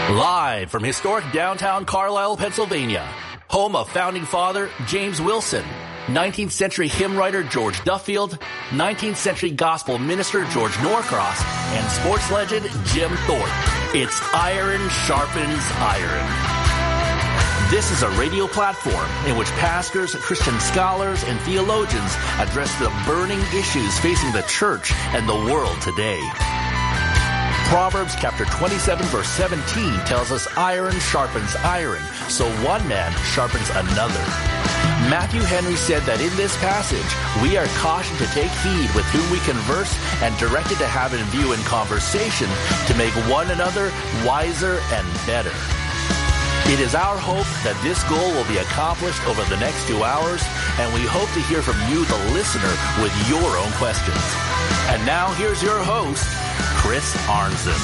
Live from historic downtown Carlisle, Pennsylvania, home of founding father James Wilson, 19th century hymn writer George Duffield, 19th century gospel minister George Norcross, and sports legend Jim Thorpe. It's Iron Sharpens Iron. This is a radio platform in which pastors, Christian scholars, and theologians address the burning issues facing the church and the world today. Proverbs chapter 27 verse 17 tells us iron sharpens iron, so one man sharpens another. Matthew Henry said that in this passage, we are cautioned to take heed with whom we converse and directed to have in view in conversation to make one another wiser and better. It is our hope that this goal will be accomplished over the next 2 hours, and we hope to hear from you, the listener, with your own questions. And now here's your host, Chris Arnzen.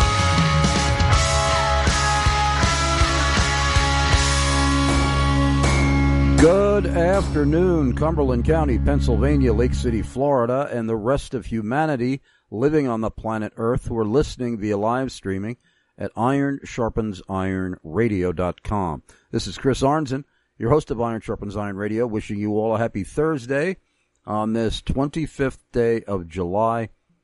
Good afternoon, Cumberland County, Pennsylvania, Lake City, Florida, and the rest of humanity living on the planet Earth who are listening via live streaming at IronSharpensIronRadio.com. This is Chris Arnzen, your host of Iron Sharpens Iron Radio, wishing you all a happy Thursday on this 25th day of July,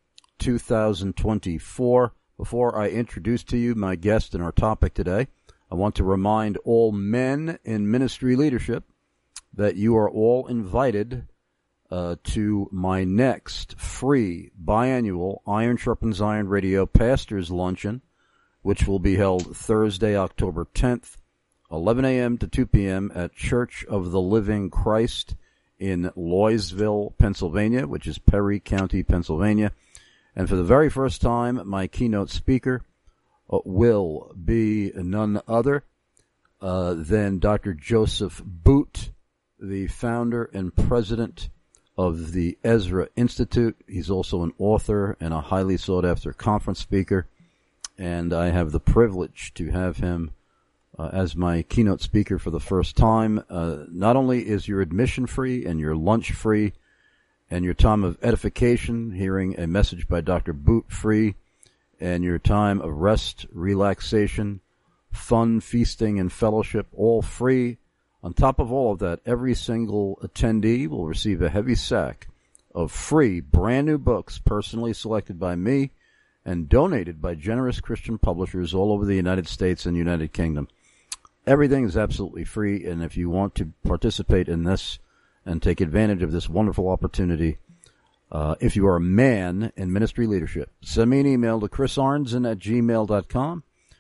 2024. Before I introduce to you my guest and our topic today, I want to remind all men in ministry leadership that you are all invited to my next free biannual Iron Sharpens Iron Radio Pastors Luncheon, which will be held Thursday, October 10th, 11 a.m. to 2 p.m. at Church of the Living Christ in Loysville, Pennsylvania, which is Perry County, Pennsylvania. And for the very first time, my keynote speaker will be none other than Dr. Joseph Boot, the founder and president of the Ezra Institute. He's also an author and a highly sought-after conference speaker. And I have the privilege to have him as my keynote speaker for the first time. Not only is your admission free and your lunch free and your time of edification, hearing a message by Dr. Boot free, and your time of rest, relaxation, fun, feasting, and fellowship, all free. On top of all of that, every single attendee will receive a heavy sack of free, brand new books personally selected by me and donated by generous Christian publishers all over the United States and United Kingdom. Everything is absolutely free, and if you want to participate in this and take advantage of this wonderful opportunity, if you are a man in ministry leadership, send me an email to chrisarnzen@gmail.com,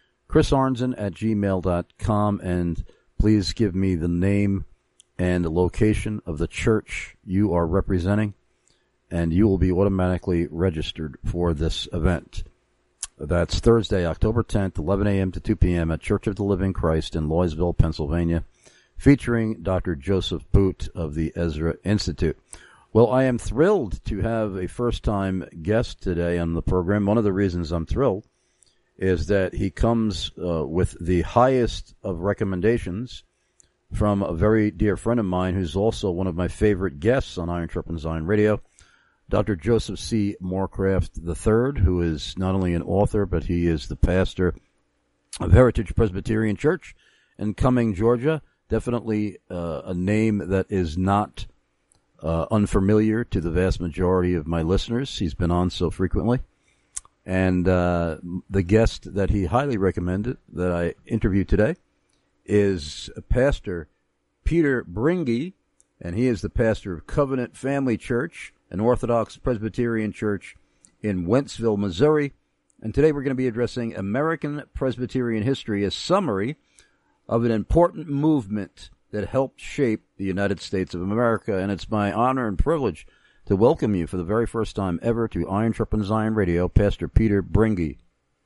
chrisarnzen@gmail.com, and please give me the name and the location of the church you are representing, and you will be automatically registered for this event. That's Thursday, October 10th, 11 a.m. to 2 p.m. at Church of the Living Christ in Loysville, Pennsylvania, featuring Dr. Joseph Boot of the Ezra Institute. Well, I am thrilled to have a first-time guest today on the program. One of the reasons I'm thrilled is that he comes with the highest of recommendations from a very dear friend of mine who's also one of my favorite guests on Iron Sharpens Iron Radio, Dr. Joseph C. Morecraft III, who is not only an author, but he is the pastor of Heritage Presbyterian Church in Cumming, Georgia. Definitely a name that is not unfamiliar to the vast majority of my listeners. He's been on so frequently. And the guest that he highly recommended that I interviewed today is Pastor Peter Bringy, and he is the pastor of Covenant Family Church, an Orthodox Presbyterian church in Wentzville, Missouri. And today we're going to be addressing American Presbyterian history, a summary of an important movement that helped shape the United States of America. And it's my honor and privilege to welcome you for the very first time ever to Iron Sharpens Iron Radio, Pastor Peter Bringy.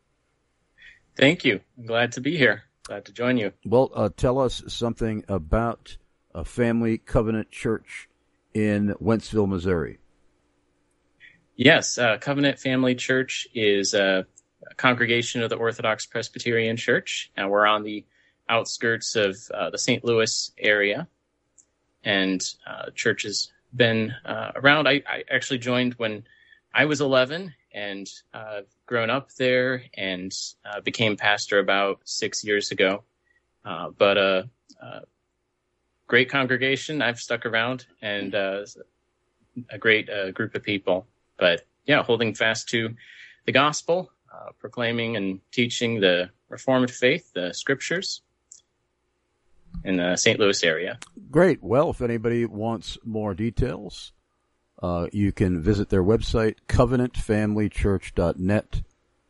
Thank you. I'm glad to be here. Glad to join you. Well, tell us something about a Family Covenant Church in Wentzville, Missouri. Yes, Covenant Family Church is a congregation of the Orthodox Presbyterian Church, and we're on the outskirts of the St. Louis area, and church has been around. I actually joined when I was 11, and grown up there, and became pastor about 6 years ago. But great congregation. I've stuck around, and a great group of people. But yeah, holding fast to the gospel, proclaiming and teaching the Reformed faith, the scriptures, in the St. Louis area. Great. Well, if anybody wants more details, you can visit their website, covenantfamilychurch.net,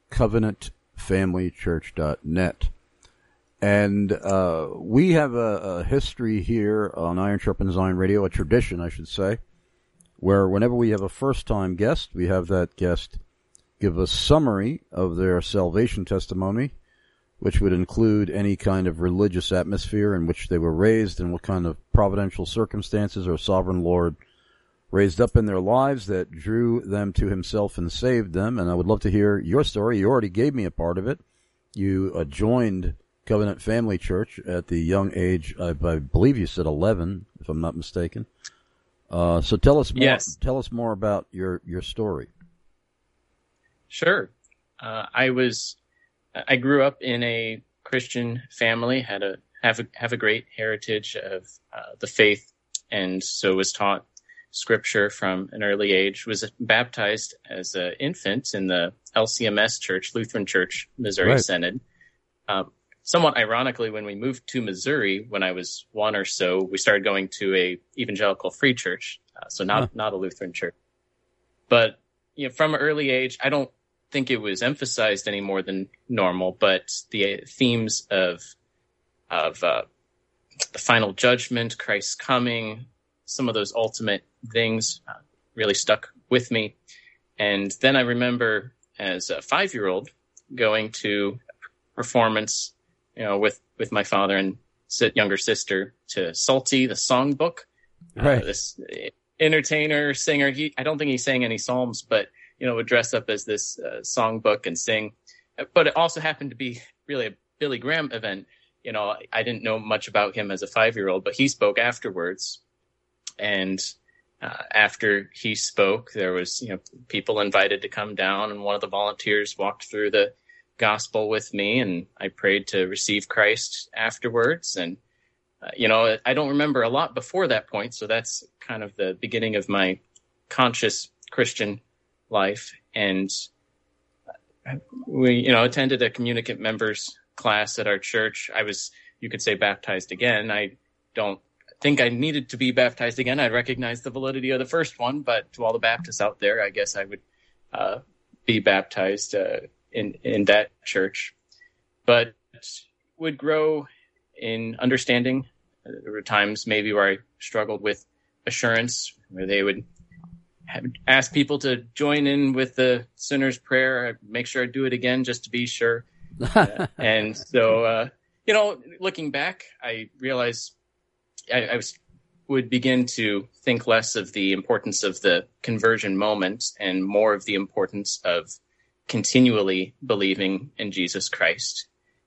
covenantfamilychurch.net. And we have a history here on Iron Sharpens Iron Radio, a tradition, I should say, where whenever we have a first-time guest, we have that guest give a summary of their salvation testimony, which would include any kind of religious atmosphere in which they were raised and what kind of providential circumstances or sovereign Lord raised up in their lives that drew them to himself and saved them. And I would love to hear your story. You already gave me a part of it. You joined Covenant Family Church at the young age, I believe you said 11, if I'm not mistaken. So tell us more. Yes. Tell us more about your story. Sure. I grew up in a Christian family, have a great heritage of the faith, and so was taught scripture from an early age. Was baptized as an infant in the LCMS Church, Lutheran Church, Missouri Right. Synod. Somewhat ironically, when we moved to Missouri, when I was 1 or so, we started going to a evangelical free church, so not a Lutheran church. But from an early age, I don't think it was emphasized any more than normal, but the themes of the final judgment, Christ's coming, some of those ultimate things really stuck with me. And then I remember as a 5-year-old going to performance, with my father and younger sister to Psalty, the songbook. Right. This entertainer, singer. I don't think he sang any psalms, but would dress up as this songbook and sing. But it also happened to be really a Billy Graham event. I didn't know much about him as a 5-year-old, but he spoke afterwards. And after he spoke, there was, people invited to come down, and one of the volunteers walked through the gospel with me, and I prayed to receive Christ afterwards. And, I don't remember a lot before that point. So that's kind of the beginning of my conscious Christian life. And we, attended a communicant members class at our church. I was, you could say, baptized again. I don't think I needed to be baptized again. I recognize the validity of the first one, but to all the Baptists out there, I guess I would be baptized in that church. But would grow in understanding. There were times maybe where I struggled with assurance, where they would ask people to join in with the sinner's prayer. I'd make sure I do it again just to be sure. And so, looking back, I realized I would begin to think less of the importance of the conversion moment and more of the importance of continually believing in Jesus Christ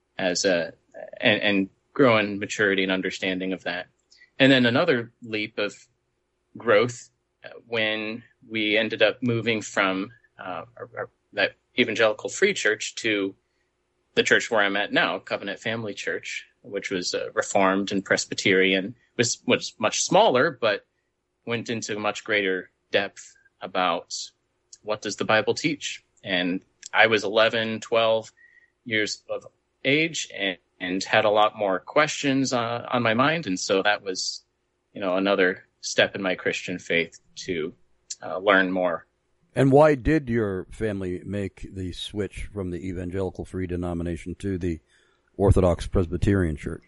and grow in maturity and understanding of that. And then another leap of growth when we ended up moving from that evangelical free church to the church where I'm at now, Covenant Family Church, which was Reformed and Presbyterian, was much smaller, but went into much greater depth about what does the Bible teach. And I was 11, 12 years of age and had a lot more questions on my mind. And so that was, another step in my Christian faith to learn more. And why did your family make the switch from the evangelical free denomination to the Orthodox Presbyterian Church?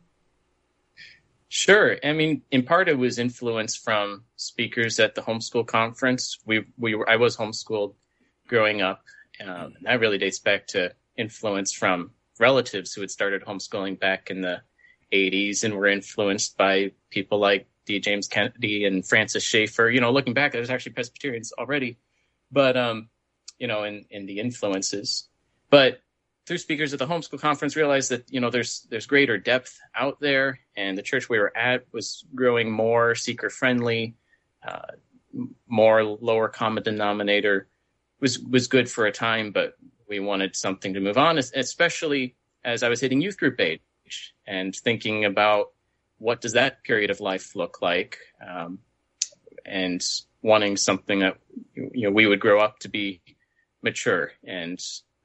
Sure. I mean, in part it was influence from speakers at the homeschool conference. I was homeschooled growing up. And that really dates back to influence from relatives who had started homeschooling back in the 80s and were influenced by people like D. James Kennedy and Francis Schaeffer. Looking back, there's actually Presbyterians already, but, in the influences. But through speakers at the homeschool conference, realized that, there's greater depth out there, and the church we were at was growing more seeker-friendly, more lower common denominator was good for a time, but we wanted something to move on, especially as I was hitting youth group age and thinking about what does that period of life look like, and wanting something that we would grow up to be mature and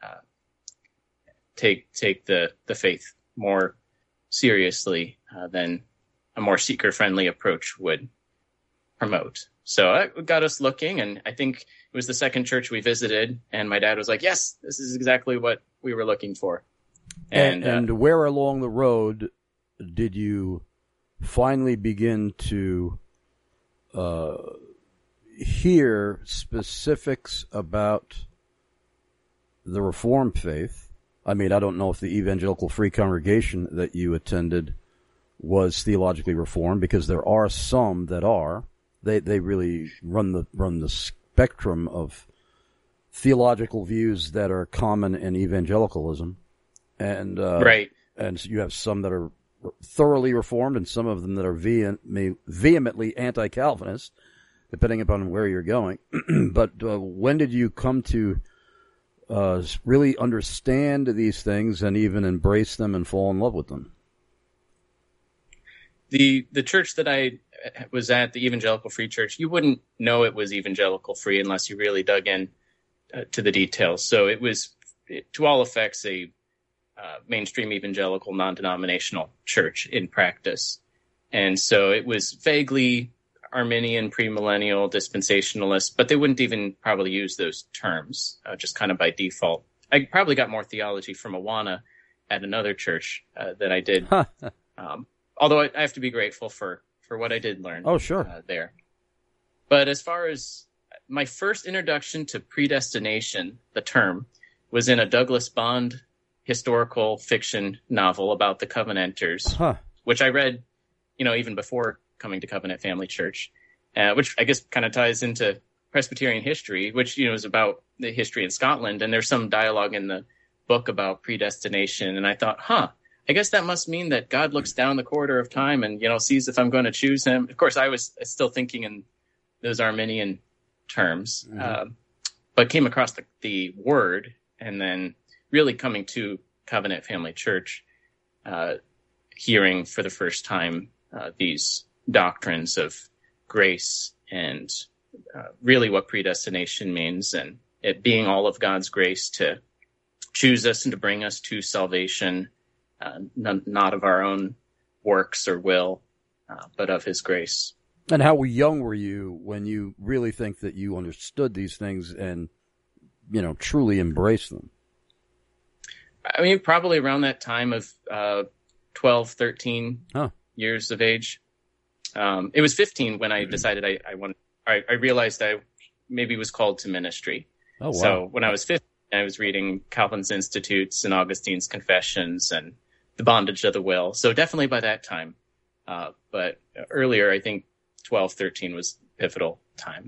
take the faith more seriously than a more seeker-friendly approach would promote. So it got us looking, and I think it was the second church we visited, and my dad was like, yes, this is exactly what we were looking for. And where along the road did you finally begin to hear specifics about the Reformed faith? I mean, I don't know if the Evangelical Free Congregation that you attended was theologically reformed, because there are some that are. They really run the spectrum of theological views that are common in evangelicalism, and right. And you have some that are thoroughly reformed, and some of them that are vehemently anti-Calvinist, depending upon where you're going. But when did you come to really understand these things and even embrace them and fall in love with them? The church that I was at, the Evangelical Free Church, you wouldn't know it was Evangelical Free unless you really dug in to the details. So it was, to all effects, a mainstream evangelical non-denominational church in practice. And so it was vaguely Arminian, premillennial, dispensationalist, but they wouldn't even probably use those terms, just kind of by default. I probably got more theology from Awana at another church than I did. Although I have to be grateful for what I did learn. Oh, sure. There. But as far as my first introduction to predestination, the term, was in a Douglas Bond historical fiction novel about the Covenanters, which I read, even before coming to Covenant Family Church, which I guess kind of ties into Presbyterian history, which, is about the history in Scotland. And there's some dialogue in the book about predestination. And I thought, I guess that must mean that God looks down the corridor of time and, sees if I'm going to choose him. Of course, I was still thinking in those Arminian terms, but came across the word, and then really coming to Covenant Family Church, hearing for the first time these doctrines of grace and really what predestination means, and it being all of God's grace to choose us and to bring us to salvation, not of our own works or will, but of his grace. And how young were you when you really think that you understood these things and, truly embraced them? I mean, probably around that time of 12, 13 years of age. It was 15 when I decided I realized I maybe was called to ministry. Oh, wow. So when I was 15, I was reading Calvin's Institutes and Augustine's Confessions and The Bondage of the Will. So definitely by that time. But earlier, I think 12, 13 was pivotal time.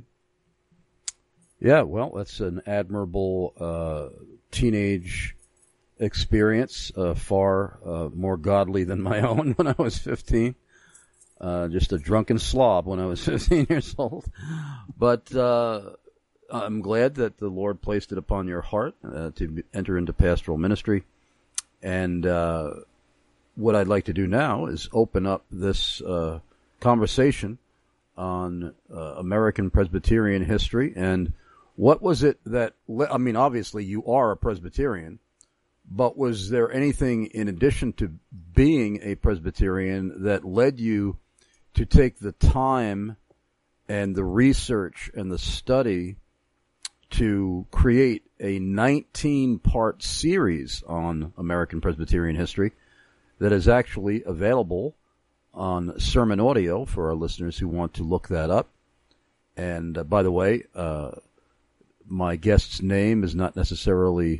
Yeah, well, that's an admirable teenage experience, far more godly than my own when I was 15. Just a drunken slob when I was 15 years old. But I'm glad that the Lord placed it upon your heart to enter into pastoral ministry. And what I'd like to do now is open up this conversation on American Presbyterian history. And what was it that, obviously you are a Presbyterian, but was there anything in addition to being a Presbyterian that led you to take the time and the research and the study to create a 19-part series on American Presbyterian history that is actually available on Sermon Audio for our listeners who want to look that up? And by the way, my guest's name is not necessarily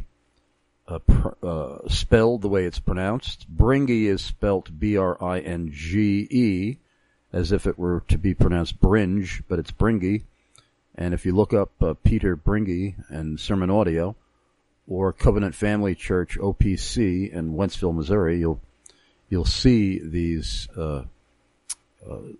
spelled the way it's pronounced. Bringe is spelt B-R-I-N-G-E, as if it were to be pronounced Bringe, but it's Bringe. And if you look up Peter Bringe and Sermon Audio, or Covenant Family Church OPC in Wentzville, Missouri, you'll see these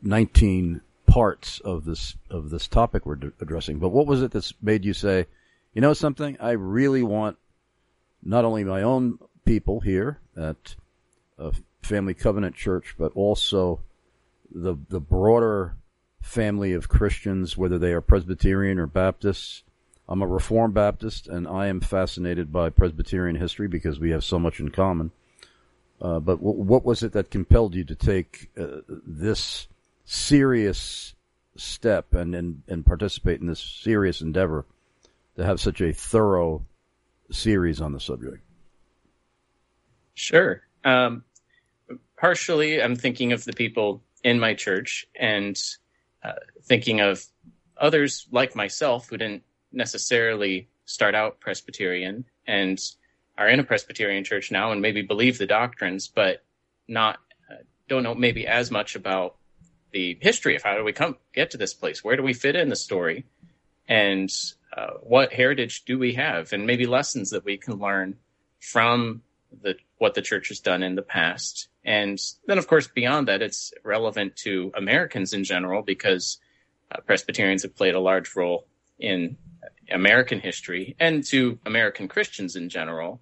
19 parts of this topic we're addressing. But what was it that made you say, You know something? I really want not only my own people here at Family Covenant Church, but also the broader family of Christians, whether they are Presbyterian or Baptists. I'm a Reformed Baptist, and I am fascinated by Presbyterian history because we have so much in common. But what was it that compelled you to take this serious step and participate in this serious endeavor to have such a thorough series on the subject? Sure. Partially, I'm thinking of the people in my church and thinking of others like myself who didn't necessarily start out Presbyterian and are in a Presbyterian church now and maybe believe the doctrines, but not don't know maybe as much about the history of how do we get to this place? Where do we fit in the story? And what heritage do we have? And maybe lessons that we can learn from what the church has done in the past. And then, of course, beyond that, it's relevant to Americans in general because Presbyterians have played a large role in American history and to American Christians in general,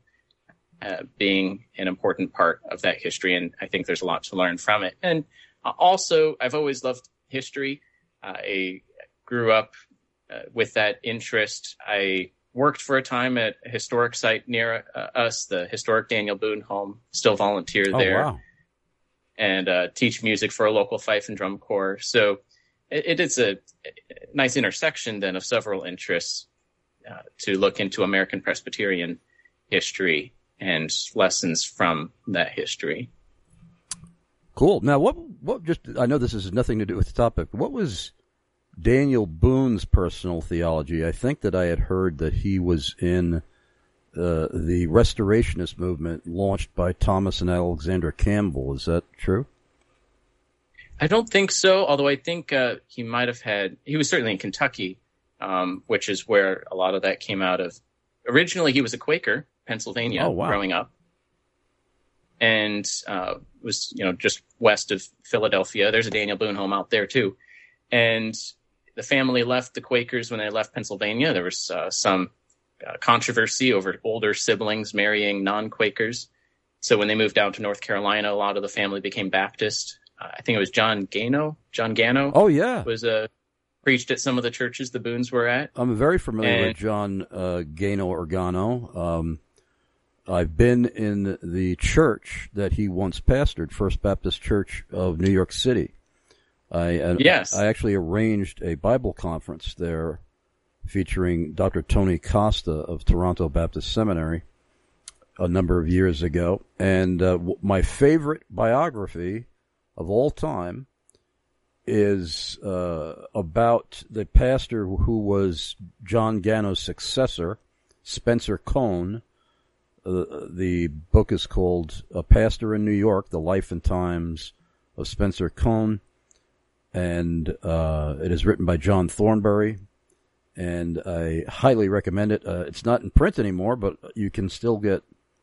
being an important part of that history. And I think there's a lot to learn from it. And also, I've always loved history. I grew up with that interest. I worked for a time at a historic site near us, the historic Daniel Boone home, still volunteer there. Wow. And teach music for a local fife and drum corps. So it is a nice intersection then of several interests to look into American Presbyterian history and lessons from that history. Cool. Now, what I know this has nothing to do with the topic. What was Daniel Boone's personal theology? I think that I had heard that he was in the Restorationist movement launched by Thomas and Alexander Campbell. Is that true? I don't think so, although I think he might have he was certainly in Kentucky, which is where a lot of that came out of. Originally, he was a Quaker, Pennsylvania, growing up, and was just west of Philadelphia. There's a Daniel Boone home out there too, and the family left the Quakers when they left Pennsylvania. There was some controversy over older siblings marrying non-Quakers. So when they moved down to North Carolina, a lot of the family became Baptist. I think it was John Gano. Oh, yeah. Was preached at some of the churches the Boones were at. I'm very familiar with John Gano or Gano. I've been in the church that he once pastored, First Baptist Church of New York City. Yes. I actually arranged a Bible conference there featuring Dr. Tony Costa of Toronto Baptist Seminary a number of years ago. And my favorite biography of all time is about the pastor who was John Gano's successor, Spencer Cone. The book is called A Pastor in New York, The Life and Times of Spencer Cone. And it is written by John Thornbury. And I highly recommend it. It's not in print anymore, but you can still get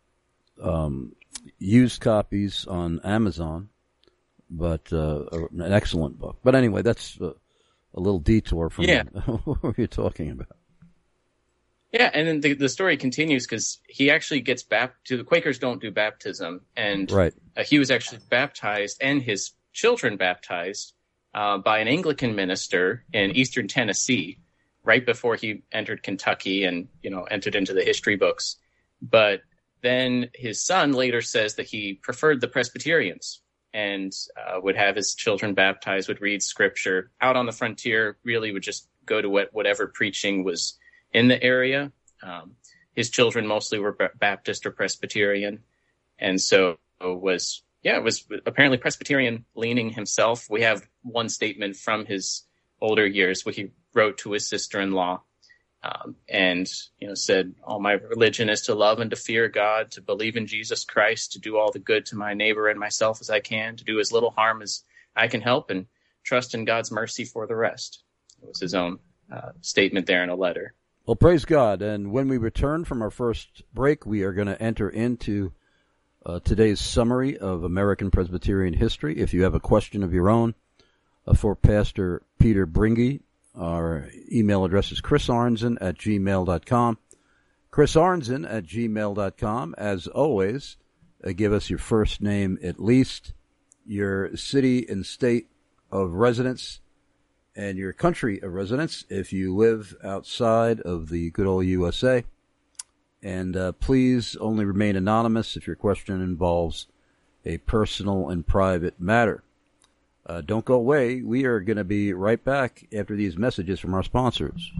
used copies on Amazon. But an excellent book. But anyway, that's a little detour from what you're talking about. Yeah, and then the story continues because he actually gets the Quakers don't do baptism, and right. He was actually baptized and his children baptized by an Anglican minister in eastern Tennessee right before he entered Kentucky and entered into the history books. But then his son later says that he preferred the Presbyterians and would have his children baptized, would read scripture out on the frontier, really would just go to whatever preaching was in the area. His children mostly were Baptist or Presbyterian. And so was apparently Presbyterian leaning himself. We have one statement from his older years where he wrote to his sister-in-law and said, "All my religion is to love and to fear God, to believe in Jesus Christ, to do all the good to my neighbor and myself as I can, to do as little harm as I can help, and trust in God's mercy for the rest." It was his own statement there in a letter. Well, praise God. And when we return from our first break, we are going to enter into today's summary of American Presbyterian history. If you have a question of your own for Pastor Peter Bringy, Our email address is chrisarnzen@gmail.com. chrisarnzen@gmail.com. As always, give us your first name at least, your city and state of residence, and your country of residence if you live outside of the good old USA. And please only remain anonymous if your question involves a personal and private matter. Don't go away. We are going to be right back after these messages from our sponsors.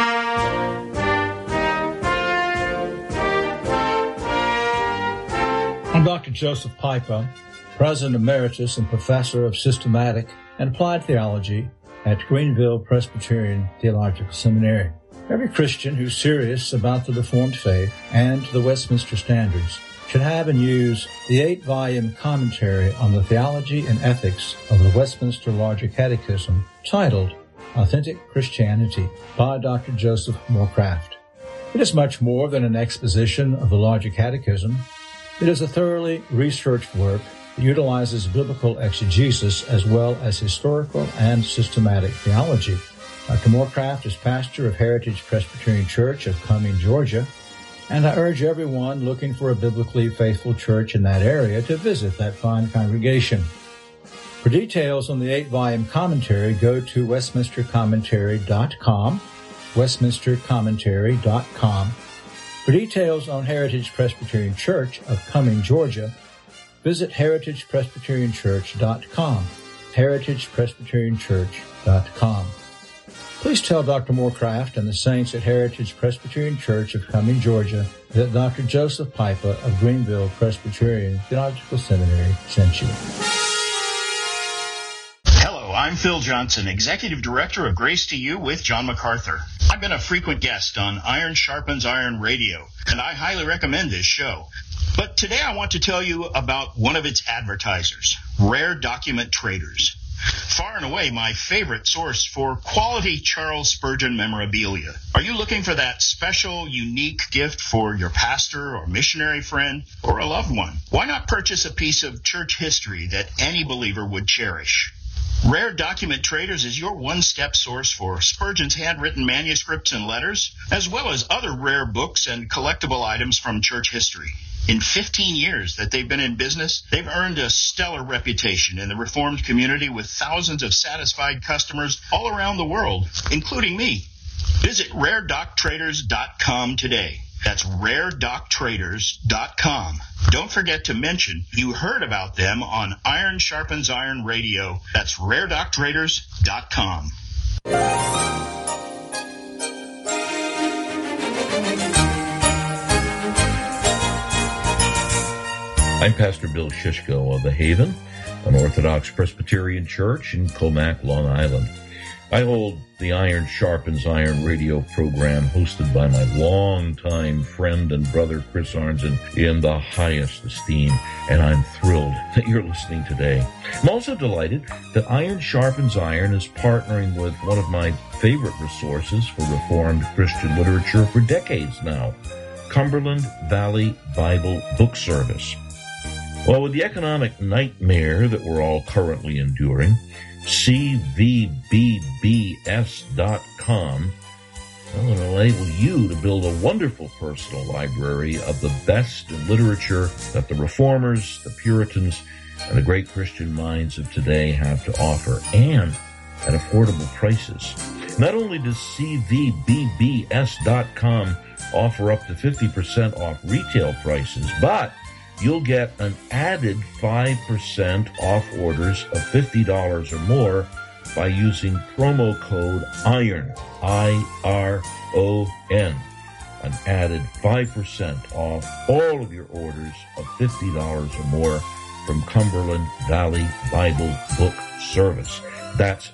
I'm Dr. Joseph Pipa, President Emeritus and Professor of Systematic and Applied Theology at Greenville Presbyterian Theological Seminary. Every Christian who's serious about the Reformed faith and the Westminster Standards should have and use the 8-volume commentary on the theology and ethics of the Westminster Larger Catechism titled Authentic Christianity by Dr. Joseph Morecraft. It is much more than an exposition of the Larger Catechism. It is a thoroughly researched work that utilizes biblical exegesis as well as historical and systematic theology. Dr. Morecraft is pastor of Heritage Presbyterian Church of Cumming, Georgia, and I urge everyone looking for a biblically faithful church in that area to visit that fine congregation. For details on the 8-volume commentary, go to westminstercommentary.com, westminstercommentary.com. For details on Heritage Presbyterian Church of Cumming, Georgia, visit heritagepresbyterianchurch.com, heritagepresbyterianchurch.com. Please tell Dr. Morecraft and the saints at Heritage Presbyterian Church of Cumming, Georgia, that Dr. Joseph Pipa of Greenville Presbyterian Theological Seminary sent you. Hello, I'm Phil Johnson, Executive Director of Grace to You with John MacArthur. I've been a frequent guest on Iron Sharpens Iron Radio, and I highly recommend this show. But today I want to tell you about one of its advertisers, Rare Document Traders. Far and away my favorite source for quality Charles Spurgeon memorabilia. Are you looking for that special, unique gift for your pastor or missionary friend or a loved one? Why not purchase a piece of church history that any believer would cherish? Rare Document Traders is your one-step source for Spurgeon's handwritten manuscripts and letters, as well as other rare books and collectible items from church history. In 15 years that they've been in business, they've earned a stellar reputation in the Reformed community with thousands of satisfied customers all around the world, including me. Visit raredoctraders.com today. That's raredoctraders.com. Don't forget to mention you heard about them on Iron Sharpens Iron Radio. That's raredoctraders.com. I'm Pastor Bill Shishko of The Haven, an Orthodox Presbyterian church in Comac, Long Island. I hold the Iron Sharpens Iron radio program hosted by my longtime friend and brother Chris Arnzen in the highest esteem, and I'm thrilled that you're listening today. I'm also delighted that Iron Sharpens Iron is partnering with one of my favorite resources for Reformed Christian literature for decades now, Cumberland Valley Bible Book Service. Well, with the economic nightmare that we're all currently enduring, cvbbs.com will enable you to build a wonderful personal library of the best in literature that the Reformers, the Puritans, and the great Christian minds of today have to offer, and at affordable prices. Not only does cvbbs.com offer up to 50% off retail prices, but you'll get an added 5% off orders of $50 or more by using promo code IRON, I-R-O-N. An added 5% off all of your orders of $50 or more from Cumberland Valley Bible Book Service. That's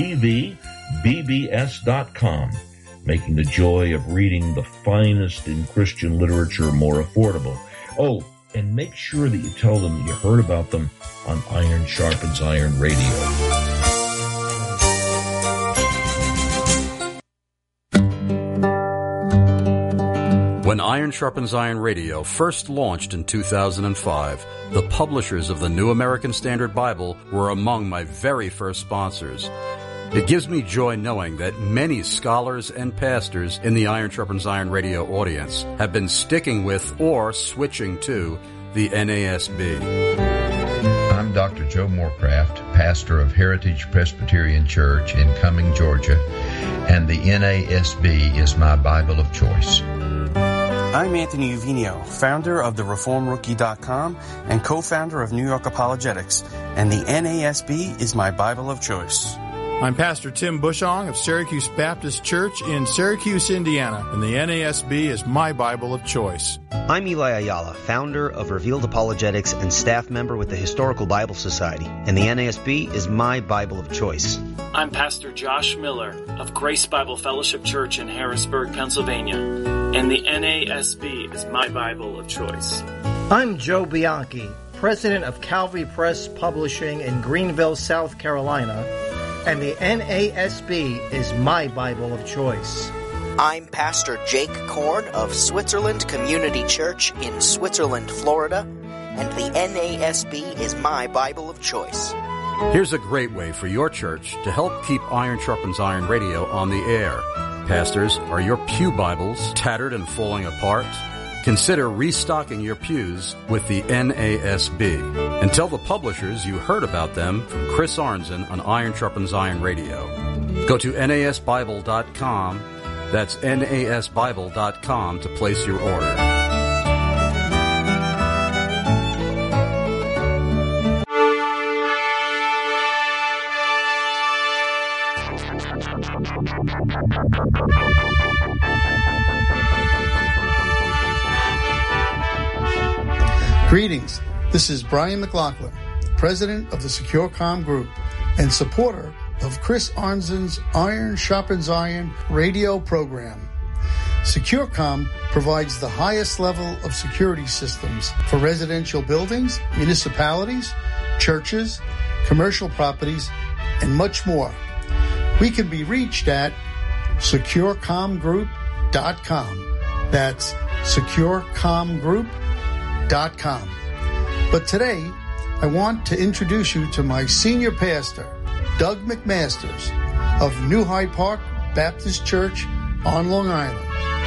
cvbbs.com, making the joy of reading the finest in Christian literature more affordable. Oh, and make sure that you tell them that you heard about them on Iron Sharpens Iron Radio. When Iron Sharpens Iron Radio first launched in 2005, the publishers of the New American Standard Bible were among my very first sponsors. It gives me joy knowing that many scholars and pastors in the Iron Sharpens Iron radio audience have been sticking with or switching to the NASB. I'm Dr. Joe Moorcraft, pastor of Heritage Presbyterian Church in Cumming, Georgia, and the NASB is my Bible of choice. I'm Anthony Uvino, founder of TheReformRookie.com and co-founder of New York Apologetics, and the NASB is my Bible of choice. I'm Pastor Tim Bushong of Syracuse Baptist Church in Syracuse, Indiana, and the NASB is my Bible of choice. I'm Eli Ayala, founder of Revealed Apologetics and staff member with the Historical Bible Society, and the NASB is my Bible of choice. I'm Pastor Josh Miller of Grace Bible Fellowship Church in Harrisburg, Pennsylvania, and the NASB is my Bible of choice. I'm Joe Bianchi, president of Calvary Press Publishing in Greenville, South Carolina, and the NASB is my Bible of choice. I'm Pastor Jake Korn of Switzerland Community Church in Switzerland, Florida, and the NASB is my Bible of choice. Here's a great way for your church to help keep Iron Sharpens Iron radio on the air. Pastors, are your pew Bibles tattered and falling apart? Consider restocking your pews with the NASB and tell the publishers you heard about them from Chris Arnzen on Iron Sharpens Iron Radio. Go to NASBible.com. That's NASBible.com to place your order. Greetings. This is Brian McLaughlin, president of the SecureCom Group and supporter of Chris Arnzen's Iron Sharpens Iron radio program. SecureCom provides the highest level of security systems for residential buildings, municipalities, churches, commercial properties, and much more. We can be reached at securecomgroup.com. That's securecomgroup.com. But today, I want to introduce you to my senior pastor, Doug McMasters of New Hyde Park Baptist Church on Long Island.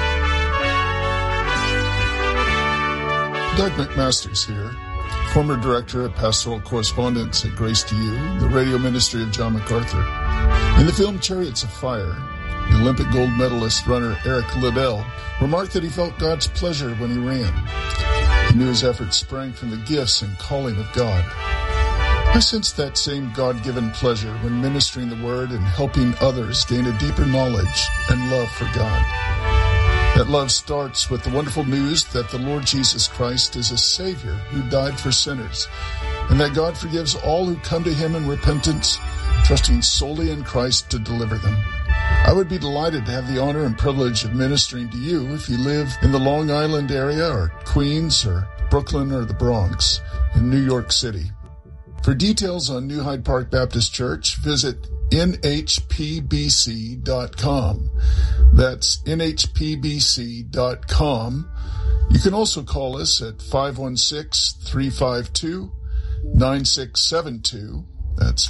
Doug McMasters here, former director of pastoral correspondence at Grace to You, the radio ministry of John MacArthur. In the film Chariots of Fire, the Olympic gold medalist runner Eric Liddell remarked that he felt God's pleasure when he ran. He knew his efforts sprang from the gifts and calling of God. I sensed that same God-given pleasure when ministering the Word and helping others gain a deeper knowledge and love for God. That love starts with the wonderful news that the Lord Jesus Christ is a Savior who died for sinners, and that God forgives all who come to Him in repentance, trusting solely in Christ to deliver them. I would be delighted to have the honor and privilege of ministering to you if you live in the Long Island area or Queens or Brooklyn or the Bronx in New York City. For details on New Hyde Park Baptist Church, visit nhpbc.com. That's nhpbc.com. You can also call us at 516-352-9672. That's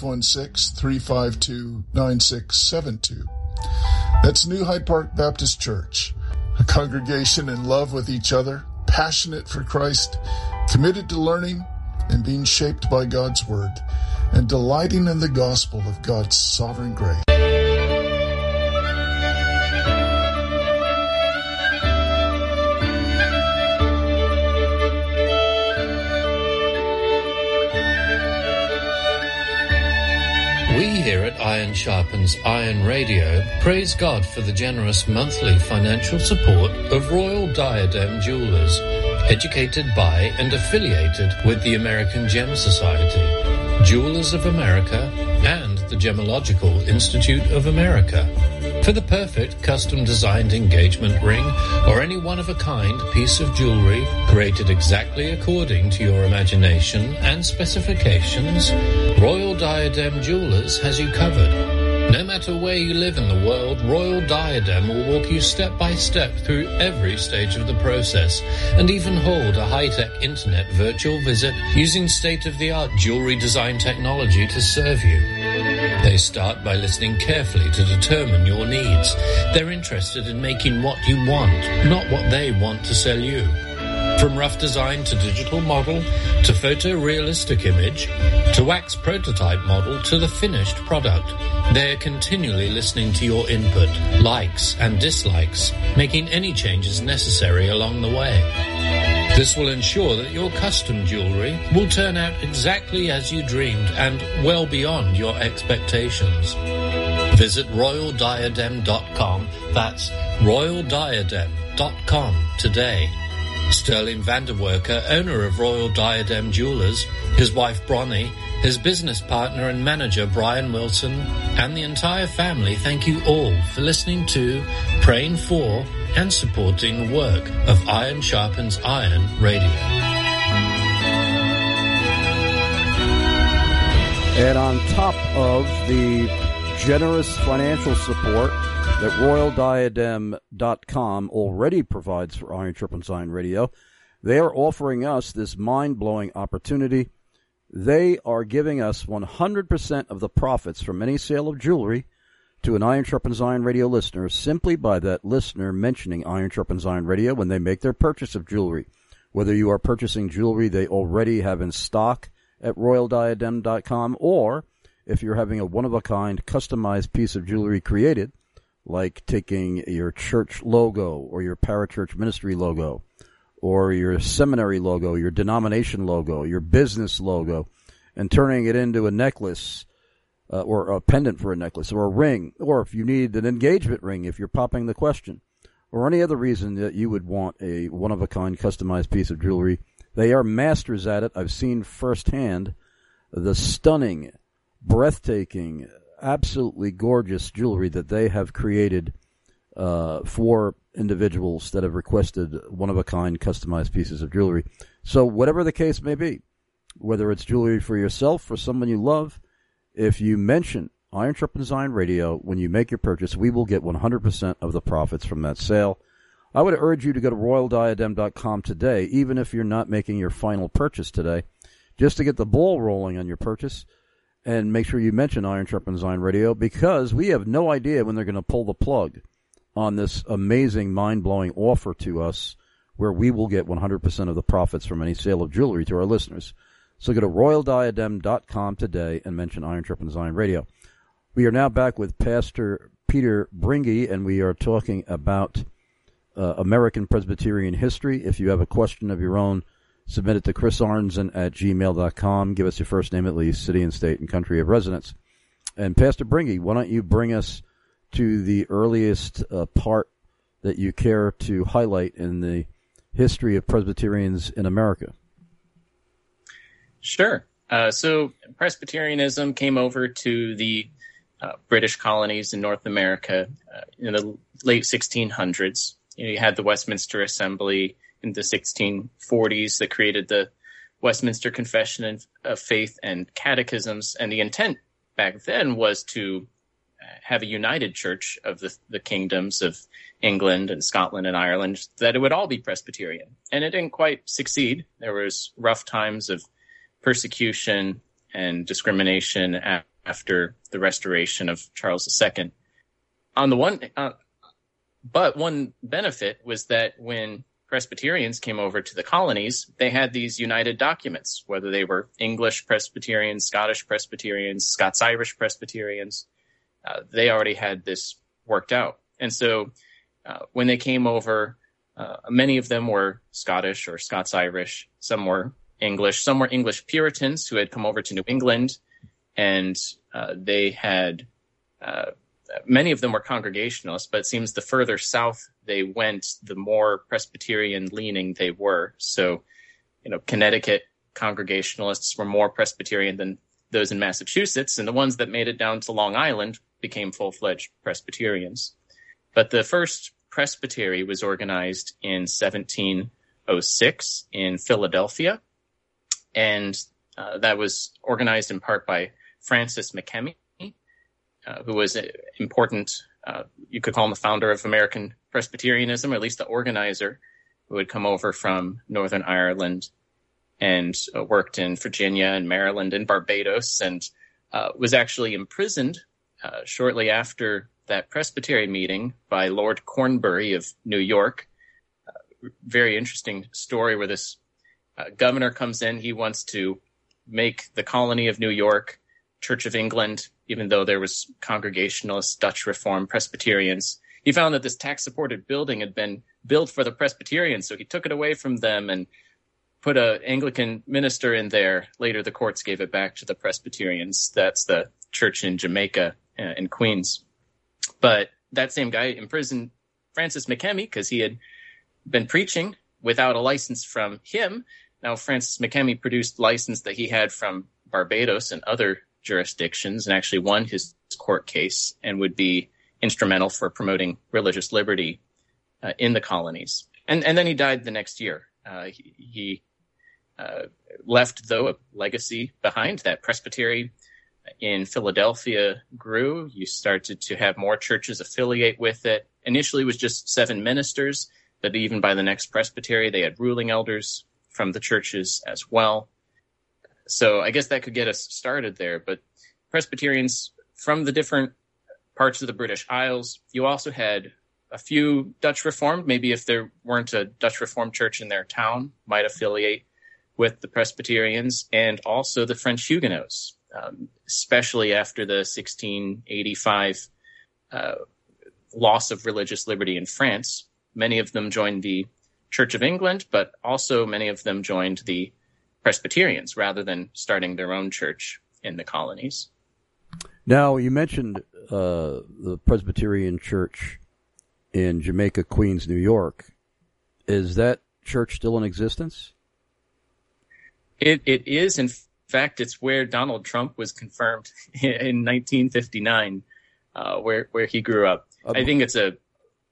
516-352-9672. That's New Hyde Park Baptist Church, a congregation in love with each other, passionate for Christ, committed to learning and being shaped by God's Word, and delighting in the gospel of God's sovereign grace. We here at Iron Sharpens Iron Radio praise God for the generous monthly financial support of Royal Diadem Jewelers, educated by and affiliated with the American Gem Society, Jewelers of America, and the Gemological Institute of America. For the perfect custom-designed engagement ring or any one-of-a-kind piece of jewelry created exactly according to your imagination and specifications, Royal Diadem Jewelers has you covered. No matter where you live in the world, Royal Diadem will walk you step by step through every stage of the process and even hold a high-tech internet virtual visit using state-of-the-art jewelry design technology to serve you. They start by listening carefully to determine your needs. They're interested in making what you want, not what they want to sell you. From rough design to digital model, to photorealistic image, to wax prototype model, to the finished product, they're continually listening to your input, likes and dislikes, making any changes necessary along the way. This will ensure that your custom jewelry will turn out exactly as you dreamed and well beyond your expectations. Visit royaldiadem.com. That's royaldiadem.com today. Sterling Vanderwerker, owner of Royal Diadem Jewelers, his wife Bronnie, his business partner and manager Brian Wilson, and the entire family thank you all for listening to, praying for, and supporting the work of Iron Sharpens Iron Radio. And on top of the generous financial support that RoyalDiadem.com already provides for Iron Sharpens Iron Radio, they are offering us this mind-blowing opportunity. They are giving us 100% of the profits from any sale of jewelry to an Iron Sharpens Iron Radio listener simply by that listener mentioning Iron Sharpens Iron Radio when they make their purchase of jewelry. Whether you are purchasing jewelry they already have in stock at RoyalDiadem.com, or if you're having a one-of-a-kind customized piece of jewelry created, like taking your church logo or your parachurch ministry logo or your seminary logo, your denomination logo, your business logo, and turning it into a necklace or a pendant for a necklace or a ring, or if you need an engagement ring if you're popping the question, or any other reason that you would want a one-of-a-kind customized piece of jewelry. They are masters at it. I've seen firsthand the stunning, breathtaking, absolutely gorgeous jewelry that they have created for individuals that have requested one-of-a-kind customized pieces of jewelry. So whatever the case may be, whether it's jewelry for yourself, for someone you love, if you mention Iron Sharpens Iron Radio when you make your purchase, we will get 100% of the profits from that sale. I would urge you to go to RoyalDiadem.com today, even if you're not making your final purchase today, just to get the ball rolling on your purchase. And make sure you mention Iron Sharpens Iron Radio, because we have no idea when they're going to pull the plug on this amazing, mind-blowing offer to us where we will get 100% of the profits from any sale of jewelry to our listeners. So go to RoyalDiadem.com today and mention Iron Sharpens Iron Radio. We are now back with Pastor Peter Bringy, and we are talking about American Presbyterian history. If you have a question of your own, submit it to chrisarnzen@gmail.com. Give us your first name at least, city and state and country of residence. And Pastor Bringy, why don't you bring us to the earliest part that you care to highlight in the history of Presbyterians in America? Sure. So Presbyterianism came over to the British colonies in North America in the late 1600s. You had the Westminster Assembly in the 1640s that created the Westminster Confession of Faith and Catechisms. And the intent back then was to have a united church of the kingdoms of England and Scotland and Ireland, that it would all be Presbyterian. And it didn't quite succeed. There was rough times of persecution and discrimination after the restoration of Charles II. But one benefit was that when Presbyterians came over to the colonies, they had these united documents, whether they were English Presbyterians, Scottish Presbyterians, Scots-Irish Presbyterians. They already had this worked out. And so when they came over, many of them were Scottish or Scots-Irish. Some were English. Some were English Puritans who had come over to New England, and they had many of them were Congregationalists, but it seems the further south they went, the more Presbyterian leaning they were. So, Connecticut Congregationalists were more Presbyterian than those in Massachusetts, and the ones that made it down to Long Island became full-fledged Presbyterians. But the first presbytery was organized in 1706 in Philadelphia, and that was organized in part by Francis McKemey, who was an important, you could call him the founder of American Presbyterianism, or at least the organizer, who had come over from Northern Ireland and worked in Virginia and Maryland and Barbados and was actually imprisoned shortly after that Presbytery meeting by Lord Cornbury of New York. Very interesting story where this governor comes in. He wants to make the colony of New York Church of England, even though there was Congregationalists, Dutch Reformed, Presbyterians. He found that this tax-supported building had been built for the Presbyterians, so he took it away from them and put an Anglican minister in there. Later, the courts gave it back to the Presbyterians. That's the church in Jamaica in Queens. But that same guy imprisoned Francis McKemmy because he had been preaching without a license from him. Now, Francis McKemmy produced license that he had from Barbados and other jurisdictions and actually won his court case and would be instrumental for promoting religious liberty in the colonies. And then he died the next year. He left, though, a legacy behind. That presbytery in Philadelphia grew. You started to have more churches affiliate with it. Initially, it was just 7 ministers, but even by the next presbytery, they had ruling elders from the churches as well. So I guess that could get us started there. But Presbyterians from the different parts of the British Isles, you also had a few Dutch Reformed. Maybe if there weren't a Dutch Reformed church in their town, might affiliate with the Presbyterians, and also the French Huguenots, especially after the 1685 loss of religious liberty in France. Many of them joined the Church of England, but also many of them joined the Presbyterians rather than starting their own church in the colonies. Now, you mentioned the Presbyterian Church in Jamaica, Queens, New York. Is that church still in existence? It is. In fact, it's where Donald Trump was confirmed in 1959, where he grew up. I think it's a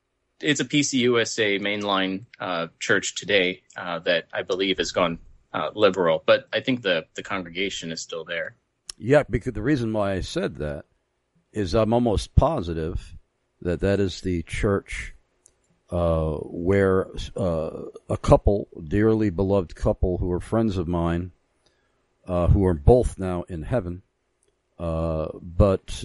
PCUSA mainline church today that I believe has gone liberal, but I think the congregation is still there. Yeah, because the reason why I said that is I'm almost positive that is the church where a couple, dearly beloved couple who are friends of mine, who are both now in heaven, but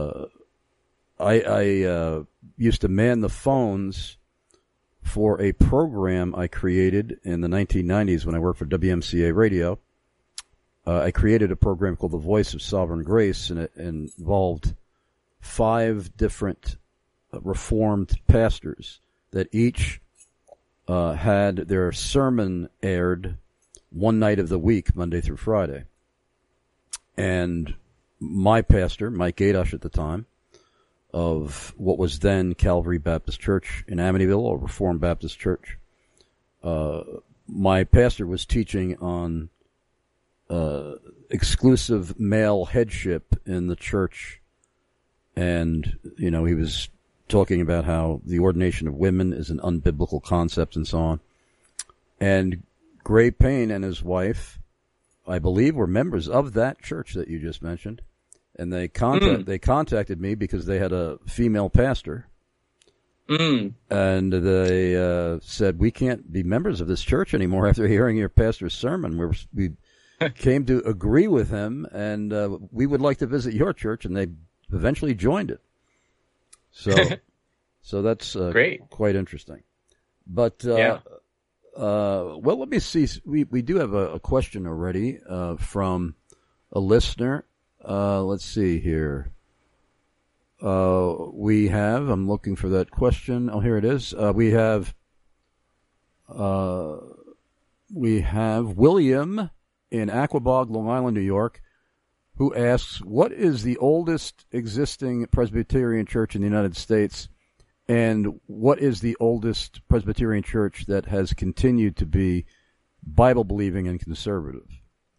I used to man the phones for a program I created in the 1990s when I worked for WMCA Radio. I created a program called The Voice of Sovereign Grace, and it involved 5 different Reformed pastors that each had their sermon aired one night of the week, Monday through Friday. And my pastor, Mike Gaidosh at the time, of what was then Calvary Baptist Church in Amityville, a Reformed Baptist church, my pastor was teaching on exclusive male headship in the church, and he was talking about how the ordination of women is an unbiblical concept and so on. And Gray Payne and his wife, I believe, were members of that church that you just mentioned, and they contacted me because they had a female pastor. And they said, we can't be members of this church anymore after hearing your pastor's sermon. We came to agree with him, and we would like to visit your church, and they eventually joined it. So that's great, quite interesting. But well, let me see. We do have a question already from a listener. Let's see here. I'm looking for that question. Oh, here it is. We have William in Aquabog, Long Island, New York, who asks, what is the oldest existing Presbyterian church in the United States, and what is the oldest Presbyterian church that has continued to be Bible-believing and conservative?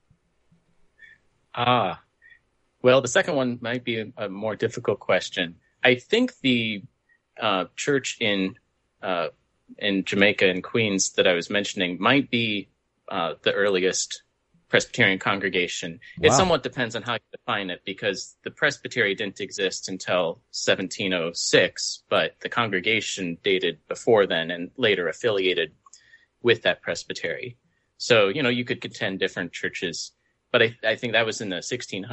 Well, the second one might be a more difficult question. I think the church in Jamaica and Queens that I was mentioning might be the earliest Presbyterian congregation. Wow. It somewhat depends on how you define it, because the presbytery didn't exist until 1706, but the congregation dated before then and later affiliated with that presbytery. So, you could contend different churches, but I think that was in the 1600s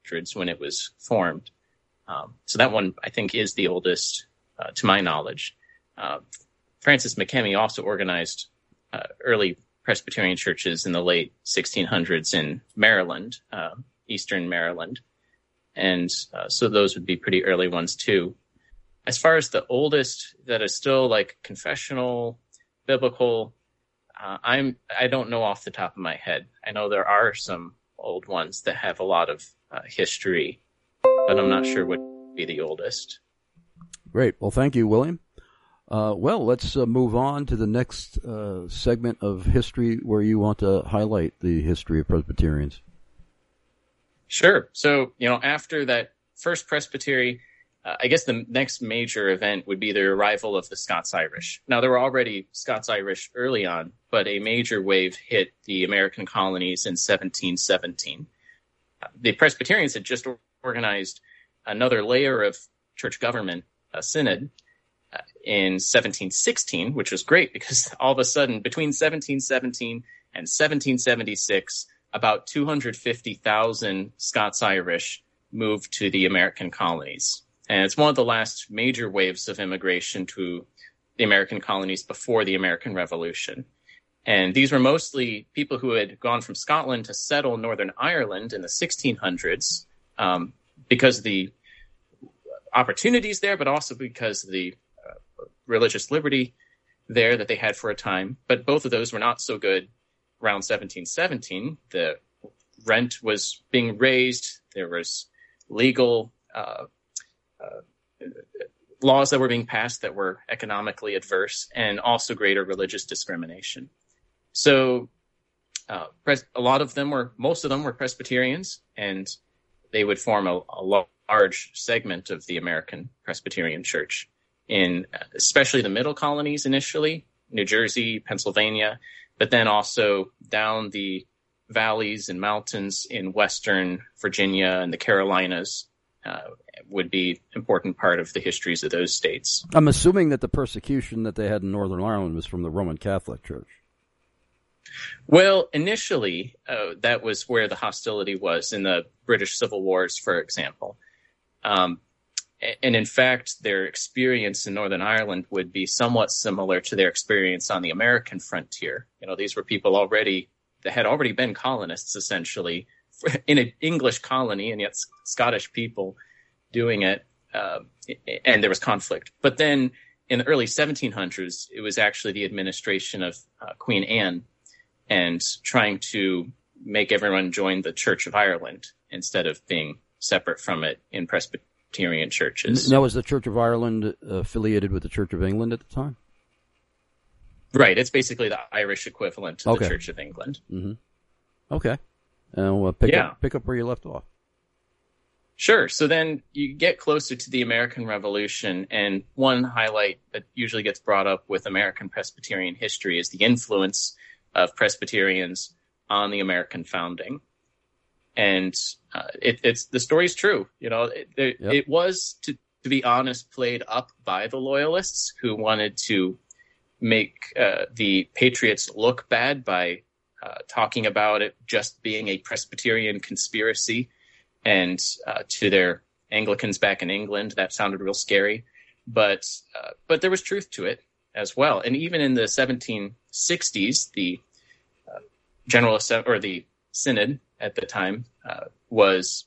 1600s when it was formed. So that one, I think, is the oldest, to my knowledge. Francis McKemey also organized early Presbyterian churches in the late 1600s in Maryland, eastern Maryland. And so those would be pretty early ones, too. As far as the oldest that is still like confessional, biblical, I don't know off the top of my head. I know there are some old ones that have a lot of history, but I'm not sure what would be the oldest. Great. Well, thank you, William. Well, let's move on to the next segment of history where you want to highlight the history of Presbyterians. Sure. So, after that first presbytery, I guess the next major event would be the arrival of the Scots-Irish. Now, there were already Scots-Irish early on, but a major wave hit the American colonies in 1717. The Presbyterians had just organized another layer of church government, a synod, in 1716, which was great because all of a sudden, between 1717 and 1776, about 250,000 Scots-Irish moved to the American colonies. And it's one of the last major waves of immigration to the American colonies before the American Revolution. And these were mostly people who had gone from Scotland to settle Northern Ireland in the 1600s because of the opportunities there, but also because of the religious liberty there that they had for a time. But both of those were not so good around 1717. The rent was being raised. There was legal laws that were being passed that were economically adverse, and also greater religious discrimination. So most of them were Presbyterians, and they would form a large segment of the American Presbyterian Church in especially the middle colonies initially, New Jersey, Pennsylvania, but then also down the valleys and mountains in Western Virginia and the Carolinas would be important part of the histories of those states. I'm assuming that the persecution that they had in Northern Ireland was from the Roman Catholic Church. Well, initially, that was where the hostility was in the British Civil Wars, for example. And in fact, their experience in Northern Ireland would be somewhat similar to their experience on the American frontier. These were people that had already been colonists, essentially, in an English colony, and yet Scottish people doing it, and there was conflict. But then in the early 1700s, it was actually the administration of Queen Anne and trying to make everyone join the Church of Ireland instead of being separate from it in Presbyterian churches. Now, was the Church of Ireland affiliated with the Church of England at the time? Right. It's basically the Irish equivalent to the Church of England. Mm-hmm. Okay. And we'll pick up where you left off. Sure. So then you get closer to the American Revolution, and one highlight that usually gets brought up with American Presbyterian history is the influence of Presbyterians on the American founding. And it's the story's true. It was, to be honest, played up by the Loyalists who wanted to make the Patriots look bad by talking about it just being a Presbyterian conspiracy. And to their Anglicans back in England, that sounded real scary. But there was truth to it as well. And even in the 1760s, the the Synod at the time was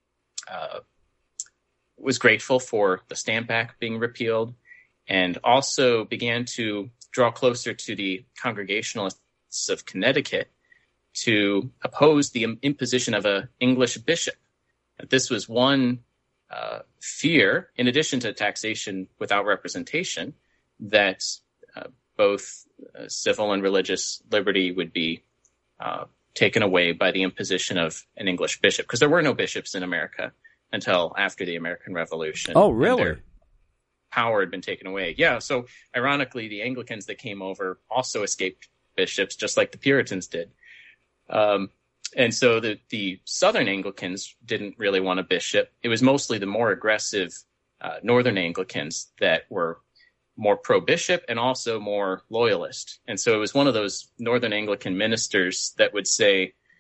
grateful for the Stamp Act being repealed, and also began to draw closer to the Congregationalists of Connecticut to oppose the imposition of an English bishop. This was one fear, in addition to taxation without representation, that both civil and religious liberty would be taken away by the imposition of an English bishop, because there were no bishops in America until after the American Revolution. Oh, really? Their power had been taken away. Yeah, so ironically, the Anglicans that came over also escaped bishops, just like the Puritans did. And so the Southern Anglicans didn't really want a bishop. It was mostly the more aggressive Northern Anglicans that were more pro-bishop and also more loyalist. And so it was one of those Northern Anglican ministers that would say,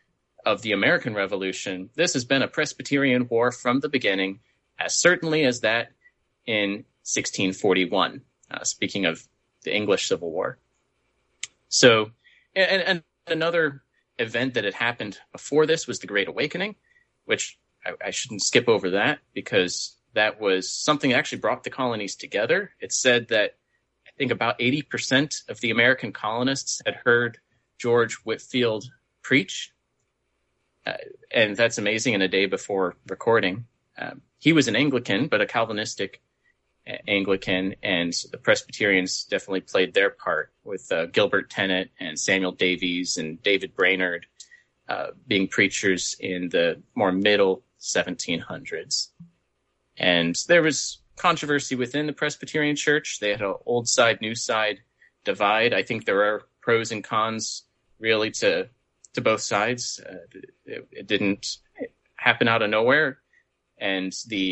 of the American Revolution, this has been a Presbyterian war from the beginning, as certainly as that in 1641, speaking of the English Civil War. So, and another event that had happened before this was the Great Awakening, which I shouldn't skip over that, because that was something that actually brought the colonies together. It said that I think about 80% of the American colonists had heard George Whitefield preach. And that's amazing in a day before recording. He was an Anglican, but a Calvinistic Anglican, and the Presbyterians definitely played their part with Gilbert Tennent and Samuel Davies and David Brainerd being preachers in the more middle 1700s. And there was controversy within the Presbyterian Church. They had an old side, new side divide. I think there are pros and cons really to both sides. It didn't happen out of nowhere. And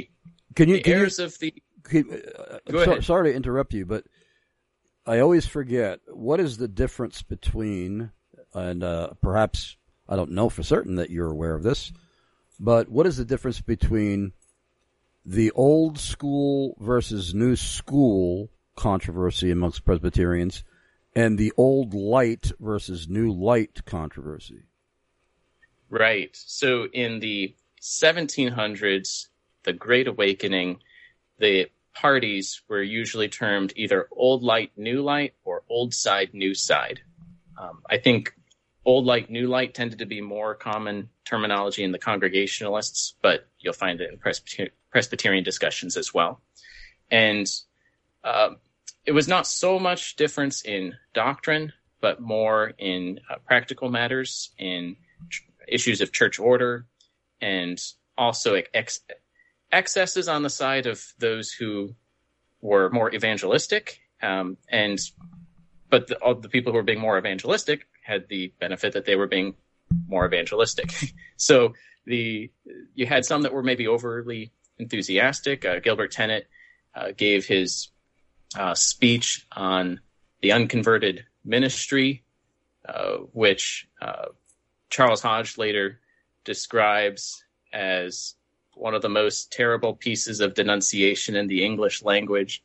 sorry to interrupt you, but I always forget, what is the difference between, and perhaps I don't know for certain that you're aware of this, but what is the difference between the old school versus new school controversy amongst Presbyterians and the old light versus new light controversy? Right. So in the 1700s, the Great Awakening, the parties were usually termed either old light, new light, or old side, new side. I think old light, new light tended to be more common terminology in the Congregationalists, but you'll find it in Presbyterian discussions as well. And it was not so much difference in doctrine, but more in practical matters, in issues of church order, and also excesses on the side of those who were more evangelistic. But the people who were being more evangelistic had the benefit that they were being more evangelistic. So you had some that were maybe overly enthusiastic. Gilbert Tennent gave his speech on the unconverted ministry, which Charles Hodge later describes as one of the most terrible pieces of denunciation in the English language,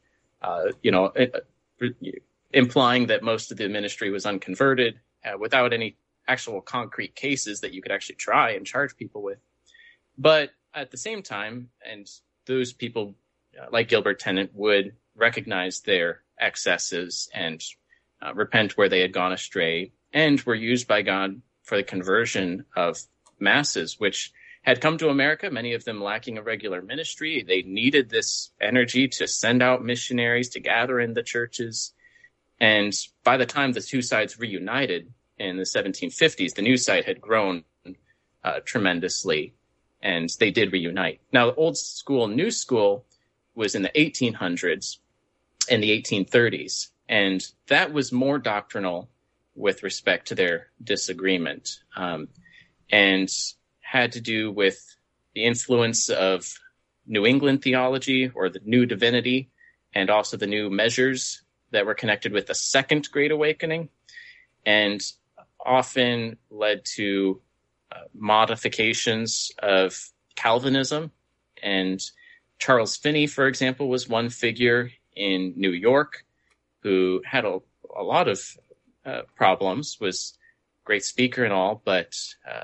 implying that most of the ministry was unconverted without any actual concrete cases that you could actually try and charge people with. But at the same time, and those people like Gilbert Tennent would recognize their excesses and repent where they had gone astray, and were used by God for the conversion of masses, which had come to America, many of them lacking a regular ministry. They needed this energy to send out missionaries, to gather in the churches. And by the time the two sides reunited in the 1750s, the new side had grown tremendously, and they did reunite. Now, the old school, new school was in the 1800s and the 1830s, and that was more doctrinal with respect to their disagreement, and had to do with the influence of New England theology, or the new divinity, and also the new measures that were connected with the Second Great Awakening, and often led to modifications of Calvinism. And Charles Finney, for example, was one figure in New York who had a lot of problems, was a great speaker and all, but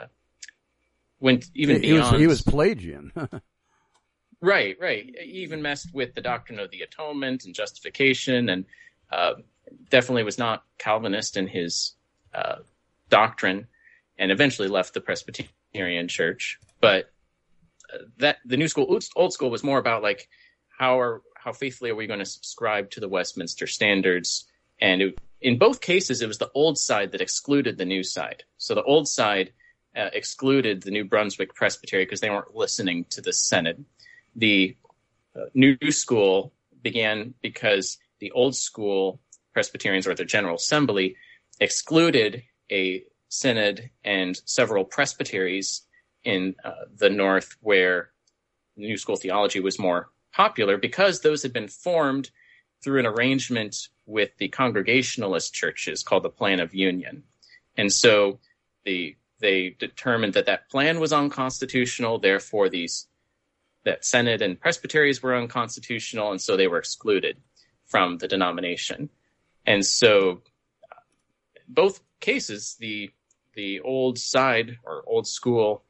went even beyond. He was Pelagian. Right. He even messed with the doctrine of the atonement and justification, and definitely was not Calvinist in his doctrine, and eventually left the Presbyterian Church. But that the new school, old school, was more about like how faithfully are we going to subscribe to the Westminster Standards, and in both cases it was the old side that excluded the new side. So the old side excluded the New Brunswick Presbytery because they weren't listening to the Synod. The new school began because the old school Presbyterians, or the General Assembly, excluded a synod and several presbyteries in the North where new school theology was more popular, because those had been formed through an arrangement with the Congregationalist churches called the Plan of Union. And so the they determined that plan was unconstitutional. Therefore, that Senate and presbyteries were unconstitutional, and so they were excluded from the denomination. And so both cases, the old side or old school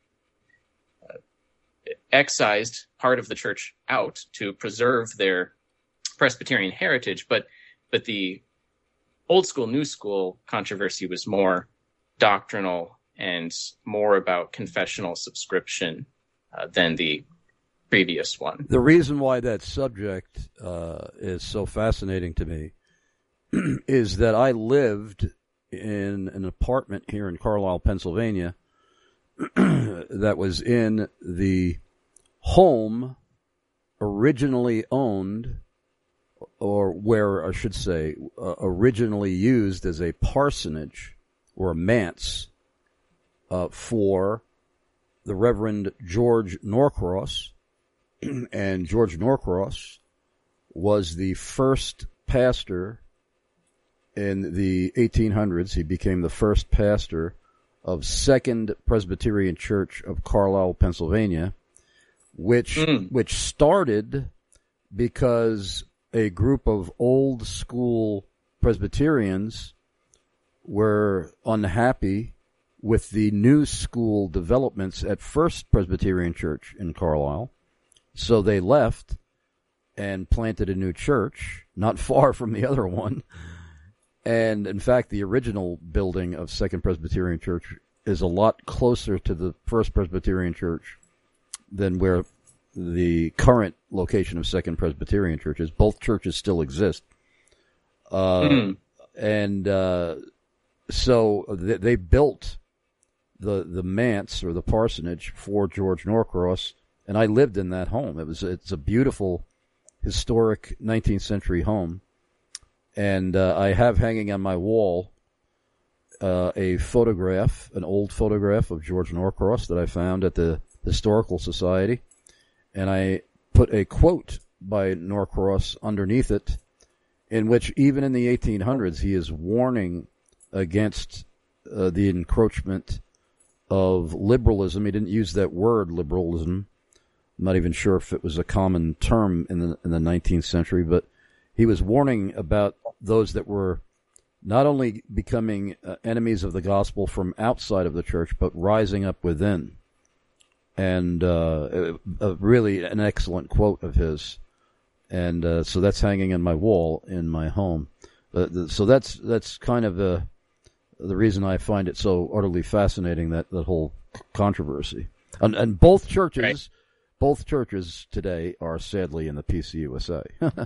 excised part of the church out to preserve their Presbyterian heritage, but the old school, new school controversy was more doctrinal and more about confessional subscription than the previous one. The reason why that subject is so fascinating to me is that I lived in an apartment here in Carlisle, Pennsylvania, that was in the home originally owned, or where I should say, originally used as a parsonage or a manse for the Reverend George Norcross. And George Norcross was the first pastor in the 1800s. He became the first pastor of Second Presbyterian Church of Carlisle, Pennsylvania, which started because a group of old school Presbyterians were unhappy with the new school developments at First Presbyterian Church in Carlisle. So they left and planted a new church, not far from the other one. And in fact, the original building of Second Presbyterian Church is a lot closer to the First Presbyterian Church than where the current location of Second Presbyterian Church is. Both churches still exist. And so they built the manse or the parsonage for George Norcross, and I lived in that home. It's a beautiful, historic 19th century home. And I have hanging on my wall a photograph, an old photograph of George Norcross that I found at the Historical Society. And I put a quote by Norcross underneath it, in which even in the 1800s he is warning against the encroachment of liberalism. He didn't use that word, liberalism. I'm not even sure if it was a common term in the 19th century, but he was warning about those that were not only becoming enemies of the gospel from outside of the church, but rising up within. And really an excellent quote of his. And so that's hanging on my wall in my home. So that's kind of the reason I find it so utterly fascinating, that whole controversy. And both churches, right. Both churches today are sadly in the PCUSA.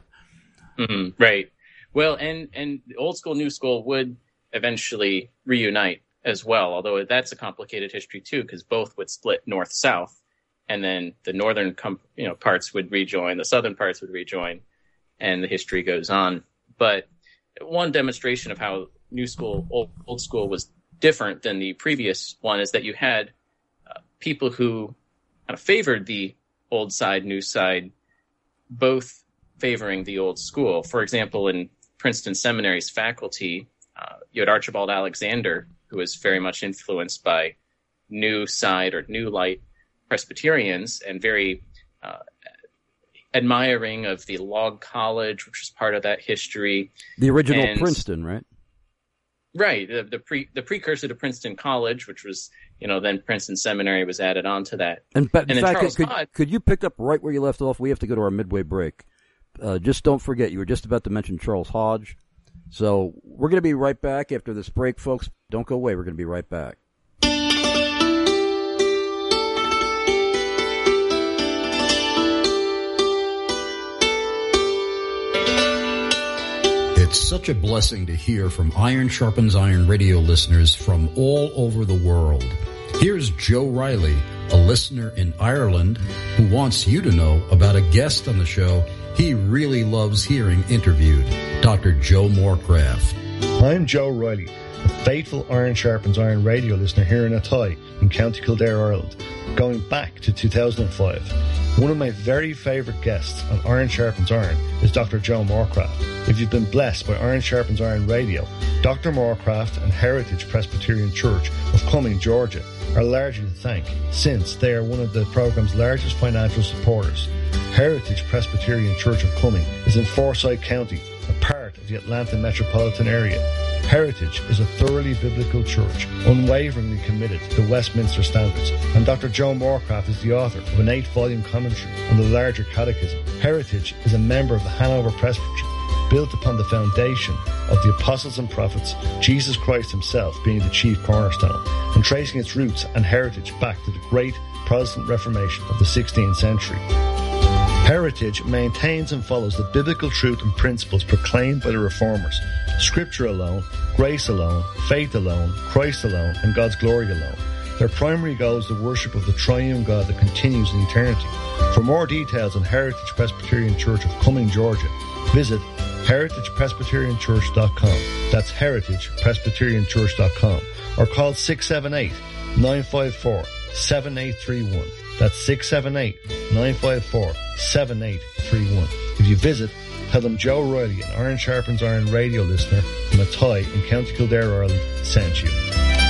Right. Well, and old school, new school would eventually reunite as well, although that's a complicated history too, because both would split north-south, and then the northern parts would rejoin, the southern parts would rejoin, and the history goes on. But one demonstration of how new school, old school was different than the previous one is that you had people who kind of favored the old side, new side, both favoring the old school. For example, in Princeton Seminary's faculty, you had Archibald Alexander, who was very much influenced by new side or new light Presbyterians, and very admiring of the Log College, which was part of that history. The original Princeton, right? Right. The precursor to Princeton College, which was, then Princeton Seminary was added on to that. In fact, could you pick up right where you left off? We have to go to our midway break. Just don't forget, you were just about to mention Charles Hodge. So we're going to be right back after this break, folks. Don't go away. We're going to be right back. It's such a blessing to hear from Iron Sharpens Iron radio listeners from all over the world. Here's Joe Riley, a listener in Ireland, who wants you to know about a guest on the show he really loves hearing interviewed, Dr. Joe Morecraft. I'm Joe Riley, a faithful Iron Sharpens Iron radio listener here in Athy in County Kildare, Ireland, going back to 2005. One of my very favourite guests on Iron Sharpens Iron is Dr. Joe Morecraft. If you've been blessed by Iron Sharpens Iron radio, Dr. Morecraft and Heritage Presbyterian Church of Cumming, Georgia, are largely to thank, since they are one of the programme's largest financial supporters. Heritage Presbyterian Church of Cumming is in Forsyth County, a part of the Atlanta metropolitan area. Heritage is a thoroughly biblical church, unwaveringly committed to the Westminster Standards, and Dr. Joe Morecraft is the author of an 8-volume commentary on the larger catechism. Heritage is a member of the Hanover Presbytery, built upon the foundation of the apostles and prophets, Jesus Christ himself being the chief cornerstone, and tracing its roots and heritage back to the great Protestant Reformation of the 16th century. Heritage maintains and follows the biblical truth and principles proclaimed by the Reformers: Scripture alone, grace alone, faith alone, Christ alone, and God's glory alone. Their primary goal is the worship of the triune God that continues in eternity. For more details on Heritage Presbyterian Church of Cumming, Georgia, visit heritagepresbyterianchurch.com. That's heritagepresbyterianchurch.com. Or call 678-954-7831. That's 678-954-7831. If you visit, tell them Joe Riley, an Iron Sharpens Iron radio listener from Athy in County Kildare, Ireland, sent you.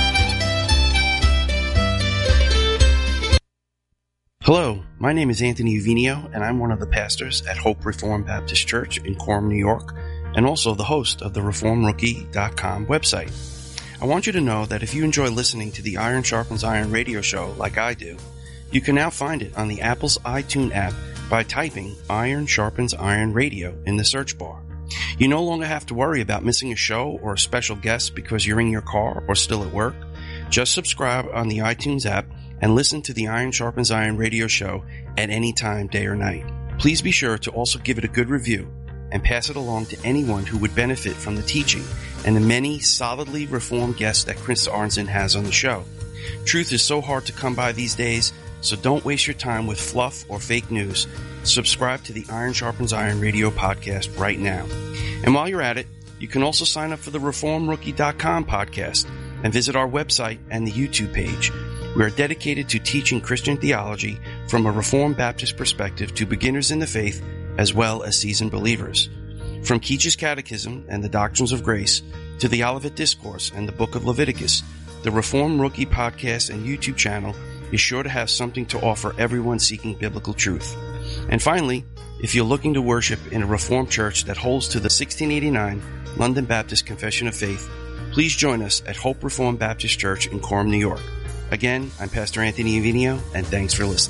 Hello, my name is Anthony Uvinio, and I'm one of the pastors at Hope Reformed Baptist Church in Coram, New York, and also the host of the ReformRookie.com website. I want you to know that if you enjoy listening to the Iron Sharpens Iron radio show like I do, you can now find it on the Apple's iTunes app by typing Iron Sharpens Iron Radio in the search bar. You no longer have to worry about missing a show or a special guest because you're in your car or still at work. Just subscribe on the iTunes app and listen to the Iron Sharpens Iron radio show at any time, day or night. Please be sure to also give it a good review and pass it along to anyone who would benefit from the teaching and the many solidly reformed guests that Chris Arnzen has on the show. Truth is so hard to come by these days, so don't waste your time with fluff or fake news. Subscribe to the Iron Sharpens Iron radio podcast right now. And while you're at it, you can also sign up for the ReformRookie.com podcast and visit our website and the YouTube page. We are dedicated to teaching Christian theology from a Reformed Baptist perspective to beginners in the faith as well as seasoned believers. From Keach's Catechism and the Doctrines of Grace to the Olivet Discourse and the Book of Leviticus, the Reformed Rookie podcast and YouTube channel is sure to have something to offer everyone seeking biblical truth. And finally, if you're looking to worship in a Reformed church that holds to the 1689 London Baptist Confession of Faith, please join us at Hope Reformed Baptist Church in Coram, New York. Again, I'm Pastor Anthony Uvinio, and thanks for listening.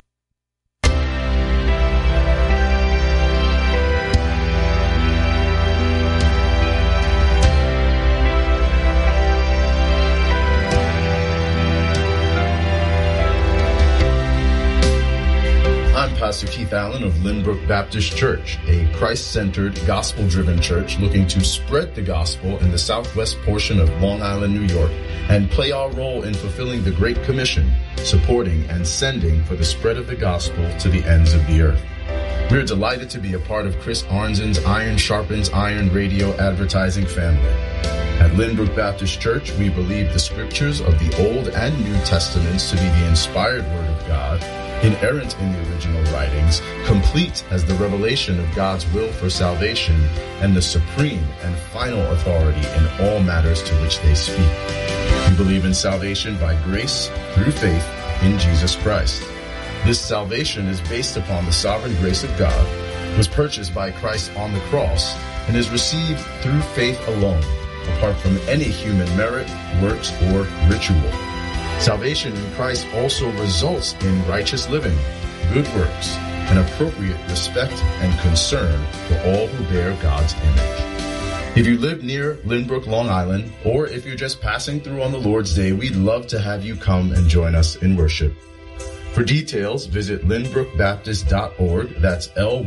I'm Pastor Keith Allen of Lynbrook Baptist Church, a Christ-centered, gospel-driven church looking to spread the gospel in the southwest portion of Long Island, New York, and play our role in fulfilling the Great Commission, supporting and sending for the spread of the gospel to the ends of the earth. We're delighted to be a part of Chris Arnzen's Iron Sharpens Iron radio advertising family. At Lynbrook Baptist Church, we believe the scriptures of the Old and New Testaments to be the inspired Word of God, inerrant in the original writings, complete as the revelation of God's will for salvation, and the supreme and final authority in all matters to which they speak. We believe in salvation by grace through faith in Jesus Christ. This salvation is based upon the sovereign grace of God, was purchased by Christ on the cross, and is received through faith alone, apart from any human merit, works, or ritual. Salvation in Christ also results in righteous living, good works, and appropriate respect and concern for all who bear God's image. If you live near Lynbrook, Long Island, or if you're just passing through on the Lord's Day, we'd love to have you come and join us in worship. For details, visit lynbrookbaptist.org. That's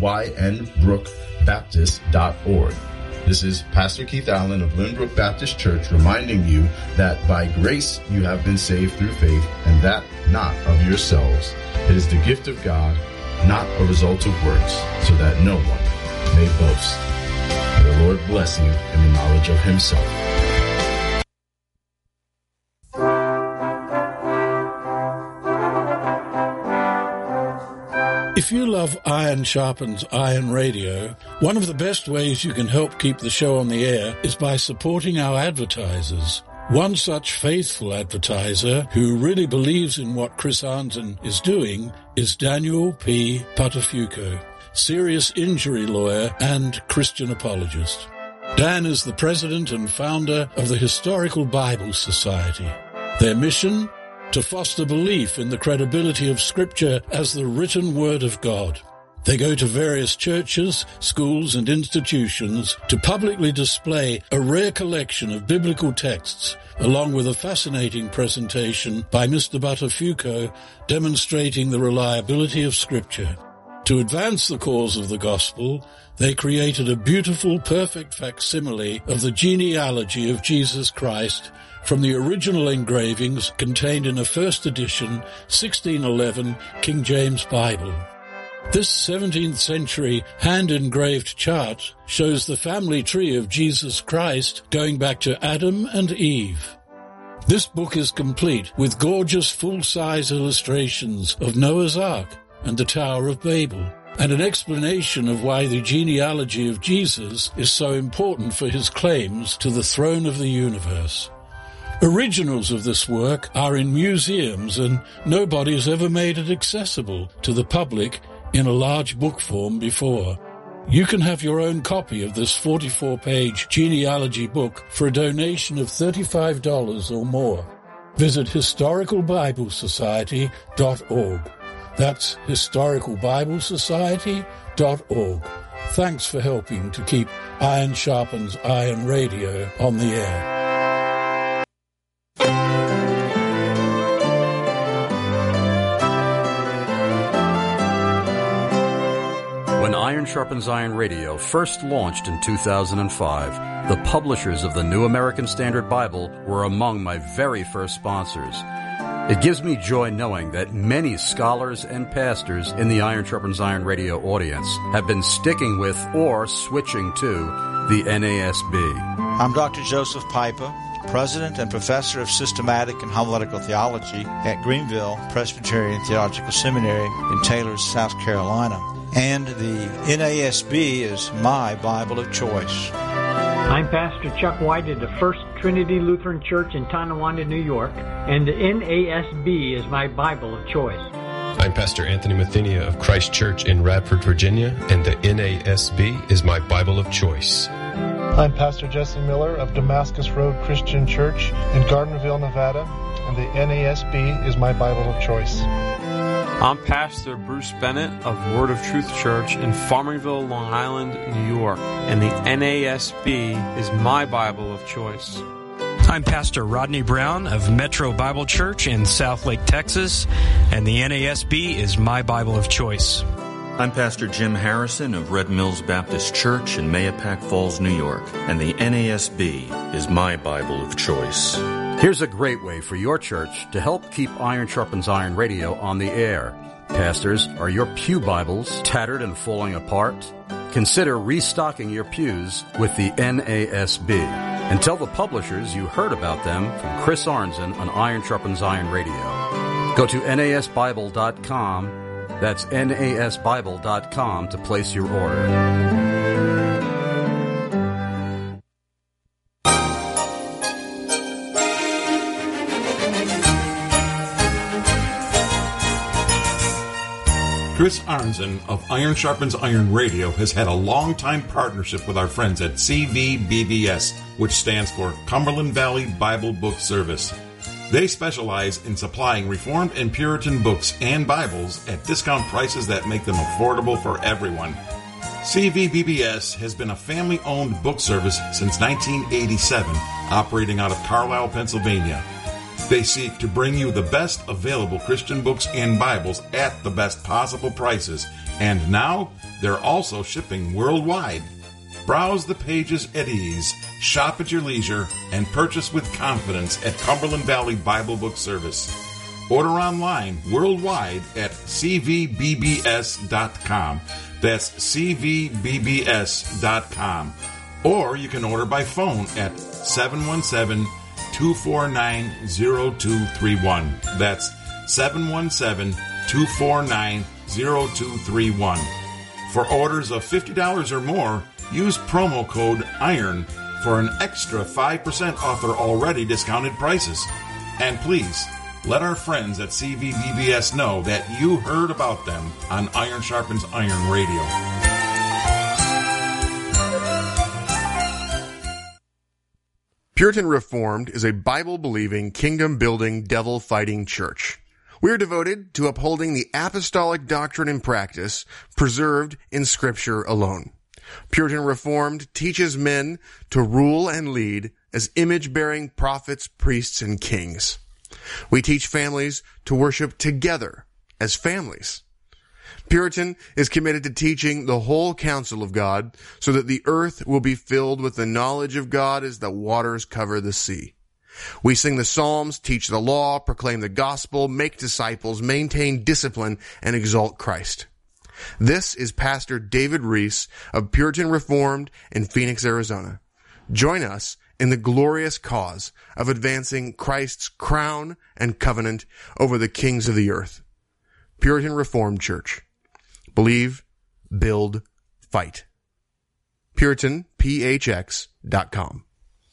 lynbrookbaptist.org. This is Pastor Keith Allen of Lynbrook Baptist Church reminding you that by grace you have been saved through faith, and that not of yourselves. It is the gift of God, not a result of works, so that no one may boast. May the Lord bless you in the knowledge of himself. If you love Iron Sharpens Iron Radio, one of the best ways you can help keep the show on the air is by supporting our advertisers. One such faithful advertiser who really believes in what Chris Arnzen is doing is Daniel P. Patafuco, serious injury lawyer and Christian apologist. Dan is the president and founder of the Historical Bible Society. Their mission? To foster belief in the credibility of Scripture as the written Word of God. They go to various churches, schools, and institutions to publicly display a rare collection of biblical texts, along with a fascinating presentation by Mr. Buttafuoco demonstrating the reliability of Scripture. To advance the cause of the gospel, they created a beautiful, perfect facsimile of the genealogy of Jesus Christ from the original engravings contained in a first edition 1611 King James Bible. This 17th century hand-engraved chart shows the family tree of Jesus Christ going back to Adam and Eve. This book is complete with gorgeous full-size illustrations of Noah's Ark and the Tower of Babel, and an explanation of why the genealogy of Jesus is so important for his claims to the throne of the universe. Originals of this work are in museums, and nobody has ever made it accessible to the public in a large book form before. You can have your own copy of this 44-page genealogy book for a donation of $35 or more. Visit historicalbiblesociety.org. That's historicalbiblesociety.org. Thanks for helping to keep Iron Sharpens Iron Radio on the air. When Iron Sharpens Iron Radio first launched in 2005, the publishers of the New American Standard Bible were among my very first sponsors. It gives me joy knowing that many scholars and pastors in the Iron Sharpens Iron Radio audience have been sticking with or switching to the NASB. I'm Dr. Joseph Pipa, President and Professor of Systematic and Homiletical Theology at Greenville Presbyterian Theological Seminary in Taylor, South Carolina. And the NASB is my Bible of choice. I'm Pastor Chuck White at the First Trinity Lutheran Church in Tonawanda, New York, and the NASB is my Bible of choice. I'm Pastor Anthony Mathenia of Christ Church in Radford, Virginia, and the NASB is my Bible of choice. I'm Pastor Jesse Miller of Damascus Road Christian Church in Gardnerville, Nevada, and the NASB is my Bible of choice. I'm Pastor Bruce Bennett of Word of Truth Church in Farmingville, Long Island, New York, and the NASB is my Bible of choice. I'm Pastor Rodney Brown of Metro Bible Church in Southlake, Texas, and the NASB is my Bible of choice. I'm Pastor Jim Harrison of Red Mills Baptist Church in Mahopac Falls, New York, and the NASB is my Bible of choice. Here's a great way for your church to help keep Iron Sharpens Iron Radio on the air. Pastors, are your pew Bibles tattered and falling apart? Consider restocking your pews with the NASB. And tell the publishers you heard about them from Chris Arnzen on Iron Sharpens Iron Radio. Go to NASBible.com. That's NASBible.com to place your order. Chris Arnzen of Iron Sharpens Iron Radio has had a long-time partnership with our friends at CVBBS, which stands for Cumberland Valley Bible Book Service. They specialize in supplying Reformed and Puritan books and Bibles at discount prices that make them affordable for everyone. CVBBS has been a family-owned book service since 1987, operating out of Carlisle, Pennsylvania. They seek to bring you the best available Christian books and Bibles at the best possible prices, and now they're also shipping worldwide. Browse the pages at ease, shop at your leisure, and purchase with confidence at Cumberland Valley Bible Book Service. Order online worldwide at cvbbs.com. That's cvbbs.com. Or you can order by phone at 717-249-0231. That's 717-249-0231. 0231. For orders of $50 or more, use promo code IRON for an extra 5% off their already discounted prices. And please, let our friends at CVBBS know that you heard about them on Iron Sharpens Iron Radio. Puritan Reformed is a Bible-believing, kingdom-building, devil-fighting church. We are devoted to upholding the apostolic doctrine and practice preserved in Scripture alone. Puritan Reformed teaches men to rule and lead as image-bearing prophets, priests, and kings. We teach families to worship together as families. Puritan is committed to teaching the whole counsel of God so that the earth will be filled with the knowledge of God as the waters cover the sea. We sing the Psalms, teach the law, proclaim the gospel, make disciples, maintain discipline, and exalt Christ. This is Pastor David Reese of Puritan Reformed in Phoenix, Arizona. Join us in the glorious cause of advancing Christ's crown and covenant over the kings of the earth. Puritan Reformed Church. Believe, build, fight. PuritanPHX.com.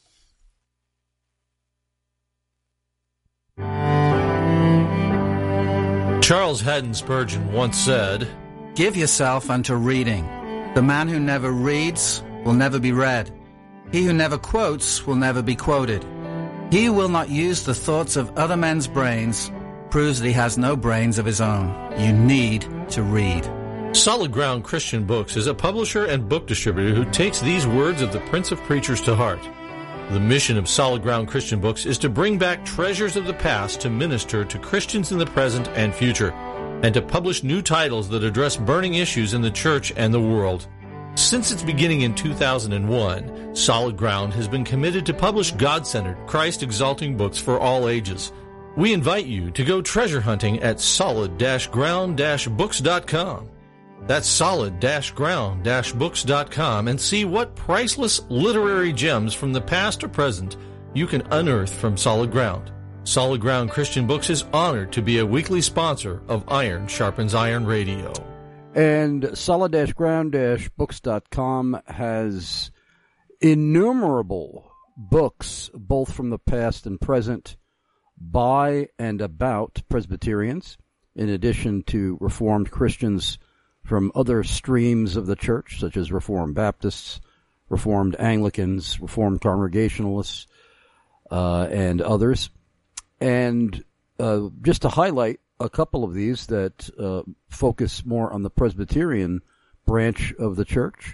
Charles Haddon Spurgeon once said, "Give yourself unto reading. The man who never reads will never be read. He who never quotes will never be quoted. He who will not use the thoughts of other men's brains proves that he has no brains of his own. You need to read." Solid Ground Christian Books is a publisher and book distributor who takes these words of the Prince of Preachers to heart. The mission of Solid Ground Christian Books is to bring back treasures of the past to minister to Christians in the present and future, and to publish new titles that address burning issues in the church and the world. Since its beginning in 2001, Solid Ground has been committed to publish God-centered, Christ-exalting books for all ages. We invite you to go treasure hunting at solid-ground-books.com. That's solid-ground-books.com, and see what priceless literary gems from the past or present you can unearth from Solid Ground. Solid Ground Christian Books is honored to be a weekly sponsor of Iron Sharpens Iron Radio. And solid-ground-books.com has innumerable books, both from the past and present, by and about Presbyterians, in addition to Reformed Christians from other streams of the church, such as Reformed Baptists, Reformed Anglicans, Reformed Congregationalists, and others. And just to highlight a couple of these that focus more on the Presbyterian branch of the church,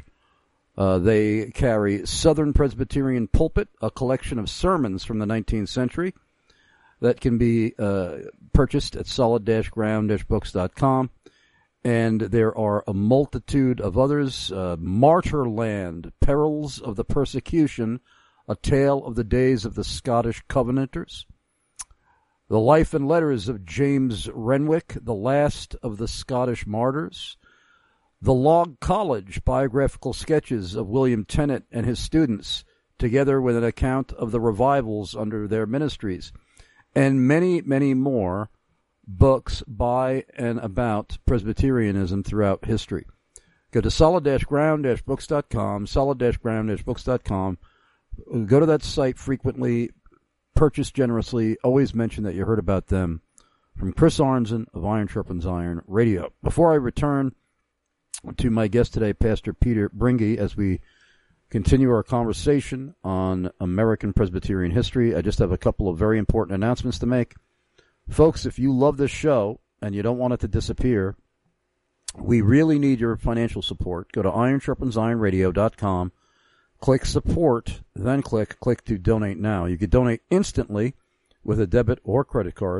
they carry Southern Presbyterian Pulpit, a collection of sermons from the 19th century that can be purchased at solid-ground-books.com. And there are a multitude of others. Martyrland, Perils of the Persecution, a tale of the days of the Scottish Covenanters. The Life and Letters of James Renwick, the last of the Scottish Martyrs. The Log College, biographical sketches of William Tennant and his students, together with an account of the revivals under their ministries. And many, many more books by and about Presbyterianism throughout history. Go to solid-ground-books.com, solid-ground-books.com. Go to that site frequently, purchase generously, always mention that you heard about them. From Chris Arnzen of Iron Sharpens Iron Radio. Before I return to my guest today, Pastor Peter Bringy, as we continue our conversation on American Presbyterian history, I just have a couple of very important announcements to make. Folks, if you love this show and you don't want it to disappear, we really need your financial support. Go to ironsharpensironradio.com, click support, then click to donate now. You can donate instantly with a debit or credit card,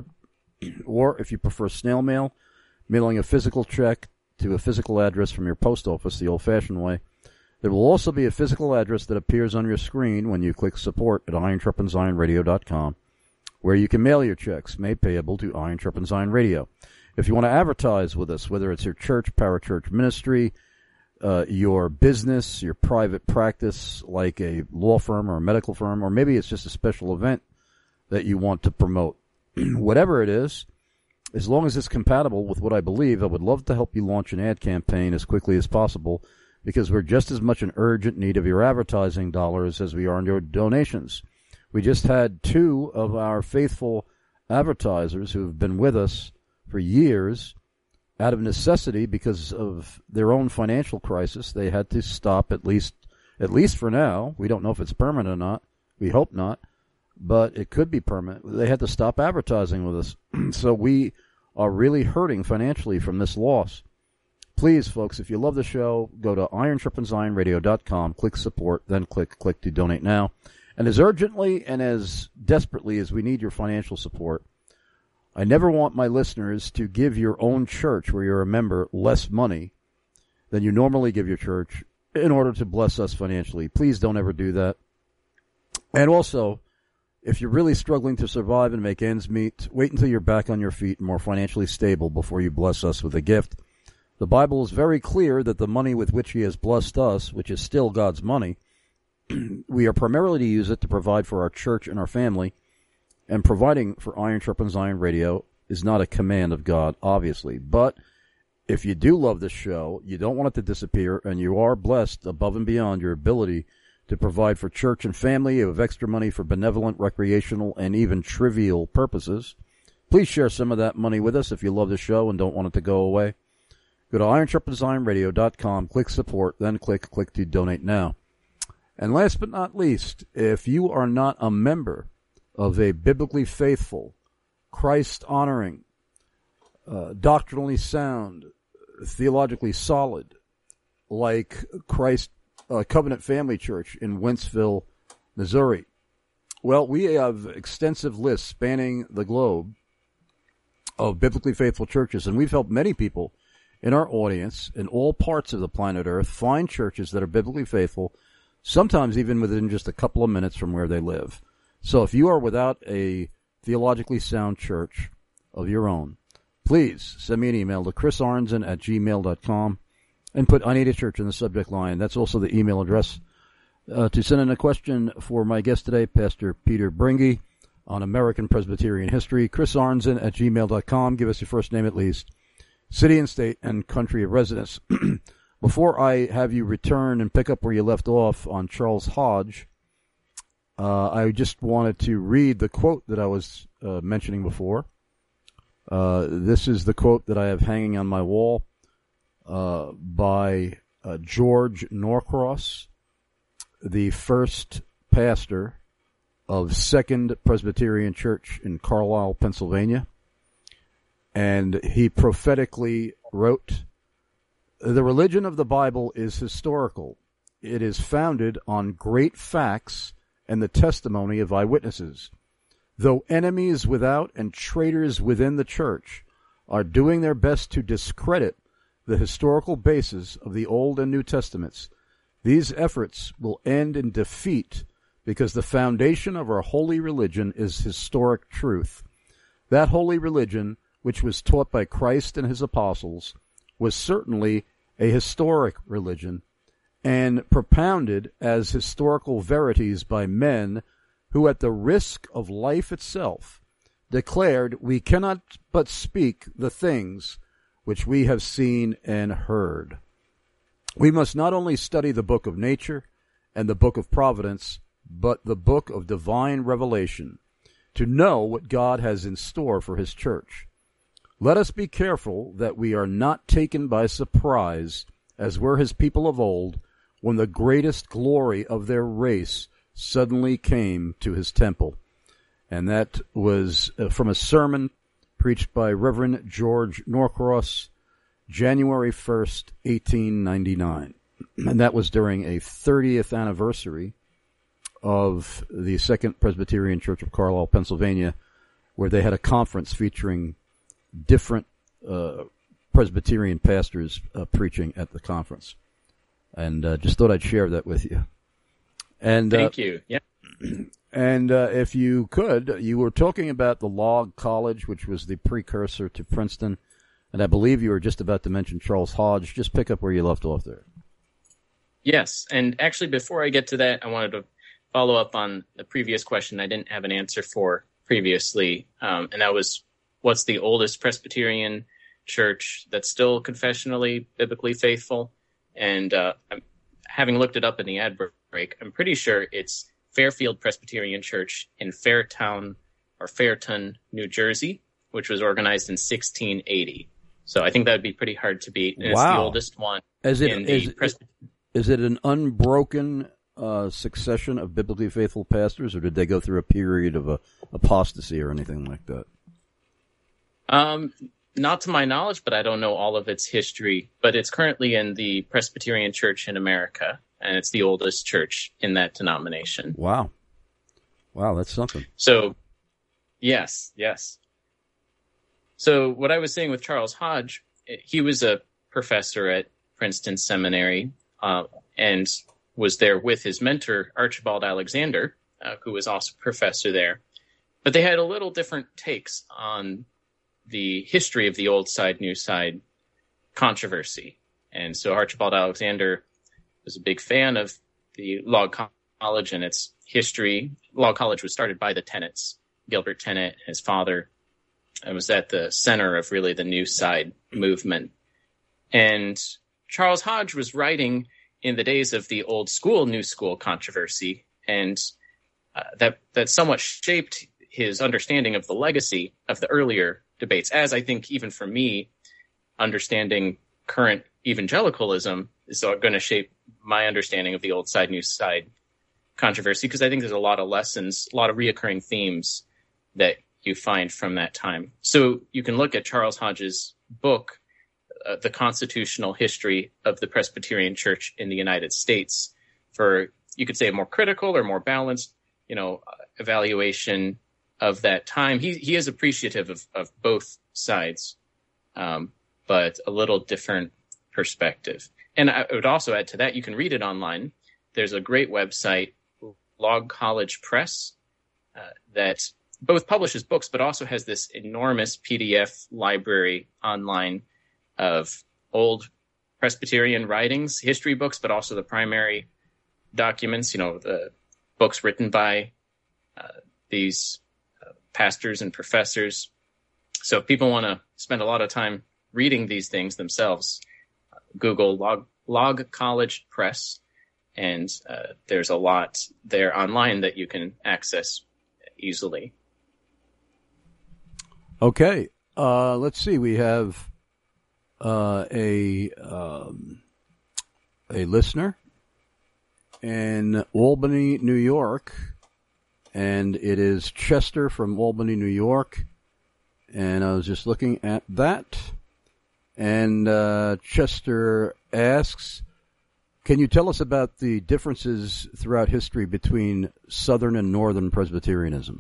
or if you prefer snail mail, mailing a physical check to a physical address from your post office the old-fashioned way. There will also be a physical address that appears on your screen when you click support at ironsharpensironradio.com, where you can mail your checks made payable to Iron Sharpens Iron Radio. If you want to advertise with us, whether it's your church, parachurch ministry, your business, your private practice, like a law firm or a medical firm, or maybe it's just a special event that you want to promote, whatever it is, as long as it's compatible with what I believe, I would love to help you launch an ad campaign as quickly as possible, because we're just as much in urgent need of your advertising dollars as we are in your donations. We just had 2 of our faithful advertisers who have been with us for years. Out of necessity, because of their own financial crisis, they had to stop, at least for now. We don't know if it's permanent or not. We hope not, but it could be permanent. They had to stop advertising with us. So we are really hurting financially from this loss. Please, folks, if you love the show, go to ironsharpensironradio.com, click support, then click to donate now. And as urgently and as desperately as we need your financial support, I never want my listeners to give your own church, where you're a member, less money than you normally give your church in order to bless us financially. Please don't ever do that. And also, if you're really struggling to survive and make ends meet, wait until you're back on your feet and more financially stable before you bless us with a gift. The Bible is very clear that the money with which he has blessed us, which is still God's money, we are primarily to use it to provide for our church and our family. And providing for Iron Sharpens Iron Radio is not a command of God, obviously. But if you do love this show, you don't want it to disappear, and you are blessed above and beyond your ability to provide for church and family, you have extra money for benevolent, recreational, and even trivial purposes, please share some of that money with us if you love the show and don't want it to go away. Go to ironsharpensironradio.com, click support, then click to donate now. And last but not least, if you are not a member of a biblically faithful, Christ-honoring, doctrinally sound, theologically solid, like Christ Covenant Family Church in Wentzville, Missouri. Well, we have extensive lists spanning the globe of biblically faithful churches, and we've helped many people in our audience in all parts of the planet Earth find churches that are biblically faithful, sometimes even within just a couple of minutes from where they live. So if you are without a theologically sound church of your own, please send me an email to chrisarnzen@gmail.com and put "I need a church" in the subject line. That's also the email address to send in a question for my guest today, Pastor Peter Bringy, on American Presbyterian history. chrisarnzen@gmail.com. Give us your first name at least, city and state, and country of residence. Before I have you return and pick up where you left off on Charles Hodge, I just wanted to read the quote that I was mentioning before. This is the quote that I have hanging on my wall by George Norcross, the first pastor of Second Presbyterian Church in Carlisle, Pennsylvania. And he prophetically wrote, "The religion of the Bible is historical. It is founded on great facts and the testimony of eyewitnesses. Though enemies without and traitors within the church are doing their best to discredit the historical basis of the Old and New Testaments, these efforts will end in defeat because the foundation of our holy religion is historic truth. That holy religion, which was taught by Christ and his apostles, was certainly a historic religion, and propounded as historical verities by men who, at the risk of life itself, declared, 'We cannot but speak the things which we have seen and heard.' We must not only study the book of nature and the book of providence, but the book of divine revelation, to know what God has in store for his church. Let us be careful that we are not taken by surprise, as were his people of old, when the greatest glory of their race suddenly came to his temple." And that was from a sermon preached by Reverend George Norcross, January 1st, 1899. And that was during a 30th anniversary of the Second Presbyterian Church of Carlisle, Pennsylvania, where they had a conference featuring different Presbyterian pastors preaching at the conference. And just thought I'd share that with you. And thank you. Yeah. And if you could, you were talking about the Log College, which was the precursor to Princeton, and I believe you were just about to mention Charles Hodge. Just pick up where you left off there. Yes, and actually before I get to that, I wanted to follow up on the previous question I didn't have an answer for previously, and that was, what's the oldest Presbyterian church that's still confessionally, biblically faithful. And having looked it up in the ad break, I'm pretty sure it's Fairfield Presbyterian Church in Fairtown, New Jersey, which was organized in 1680. So I think that would be pretty hard to beat. And It's the oldest one. Is it an unbroken succession of biblically faithful pastors, or did they go through a period of apostasy or anything like that? Not to my knowledge, but I don't know all of its history. But it's currently in the Presbyterian Church in America, and it's the oldest church in that denomination. Wow, that's something. So, yes. So what I was saying with Charles Hodge, he was a professor at Princeton Seminary and was there with his mentor, Archibald Alexander, who was also a professor there. But they had a little different takes on the history of the Old Side, New Side controversy. And so Archibald Alexander was a big fan of the Log College and its history. Log College was started by the Tennants, Gilbert Tennant, his father. It was at the center of really the New Side movement. And Charles Hodge was writing in the days of the Old School, New School controversy, and that somewhat shaped his understanding of the legacy of the earlier debates, as I think even for me, understanding current evangelicalism is going to shape my understanding of the Old Side, New Side controversy, because I think there's a lot of lessons, a lot of reoccurring themes that you find from that time. So you can look at Charles Hodge's book, The Constitutional History of the Presbyterian Church in the United States, for, you could say, a more critical or more balanced, evaluation of that time. He is appreciative of both sides, but a little different perspective. And I would also add to that, you can read it online. There's a great website, Log College Press, that both publishes books, but also has this enormous PDF library online of old Presbyterian writings, history books, but also the primary documents, the books written by these pastors and professors. So if people want to spend a lot of time reading these things themselves, Google Log College Press, and there's a lot there online that you can access easily. Okay, let's see. We have a listener in Albany, New York, and it is Chester from Albany, New York. And I was just looking at that, and Chester asks, can you tell us about the differences throughout history between Southern and Northern Presbyterianism?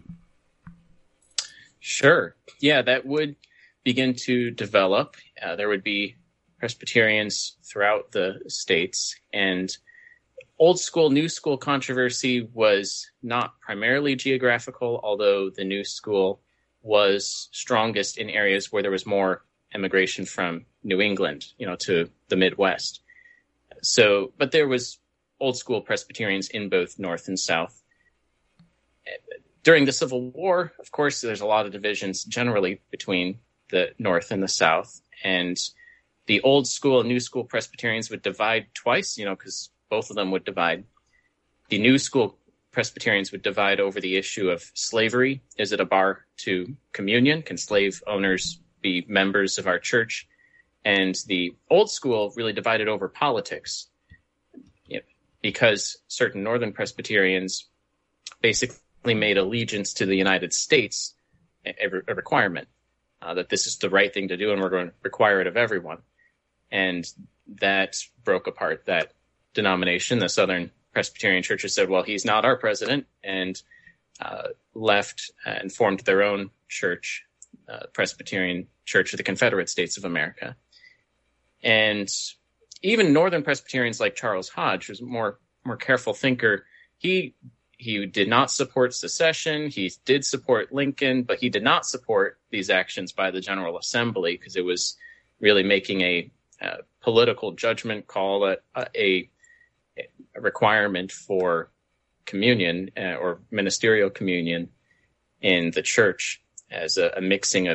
Sure. Yeah, that would begin to develop. There would be Presbyterians throughout the states, and Old School, New School controversy was not primarily geographical, although the New School was strongest in areas where there was more immigration from New England, to the Midwest. So, but there was Old School Presbyterians in both North and South. During the Civil War, of course, there's a lot of divisions generally between the North and the South, and the Old School and New School Presbyterians would divide twice, because both of them would divide. The New School Presbyterians would divide over the issue of slavery. Is it a bar to communion? Can slave owners be members of our church? And the Old School really divided over politics, because certain Northern Presbyterians basically made allegiance to the United States a requirement, that this is the right thing to do and we're going to require it of everyone. And that broke apart that denomination. The Southern Presbyterian churches said, well, he's not our president, and left and formed their own church, Presbyterian Church of the Confederate States of America. And even Northern Presbyterians like Charles Hodge, who's a more careful thinker, he did not support secession. He did support Lincoln, but he did not support these actions by the General Assembly, because it was really making a political judgment call, a requirement for communion or ministerial communion in the church as a mixing of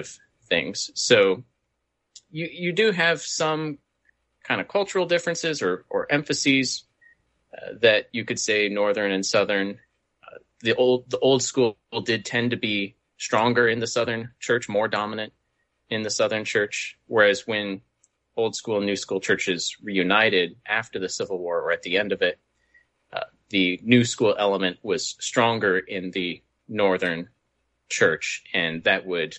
things. So you do have some kind of cultural differences or emphases that you could say Northern and Southern. The old school did tend to be stronger in the Southern church, more dominant in the Southern church, whereas when old school and new school churches reunited after the Civil War or at the end of it, the new school element was stronger in the Northern church, and that would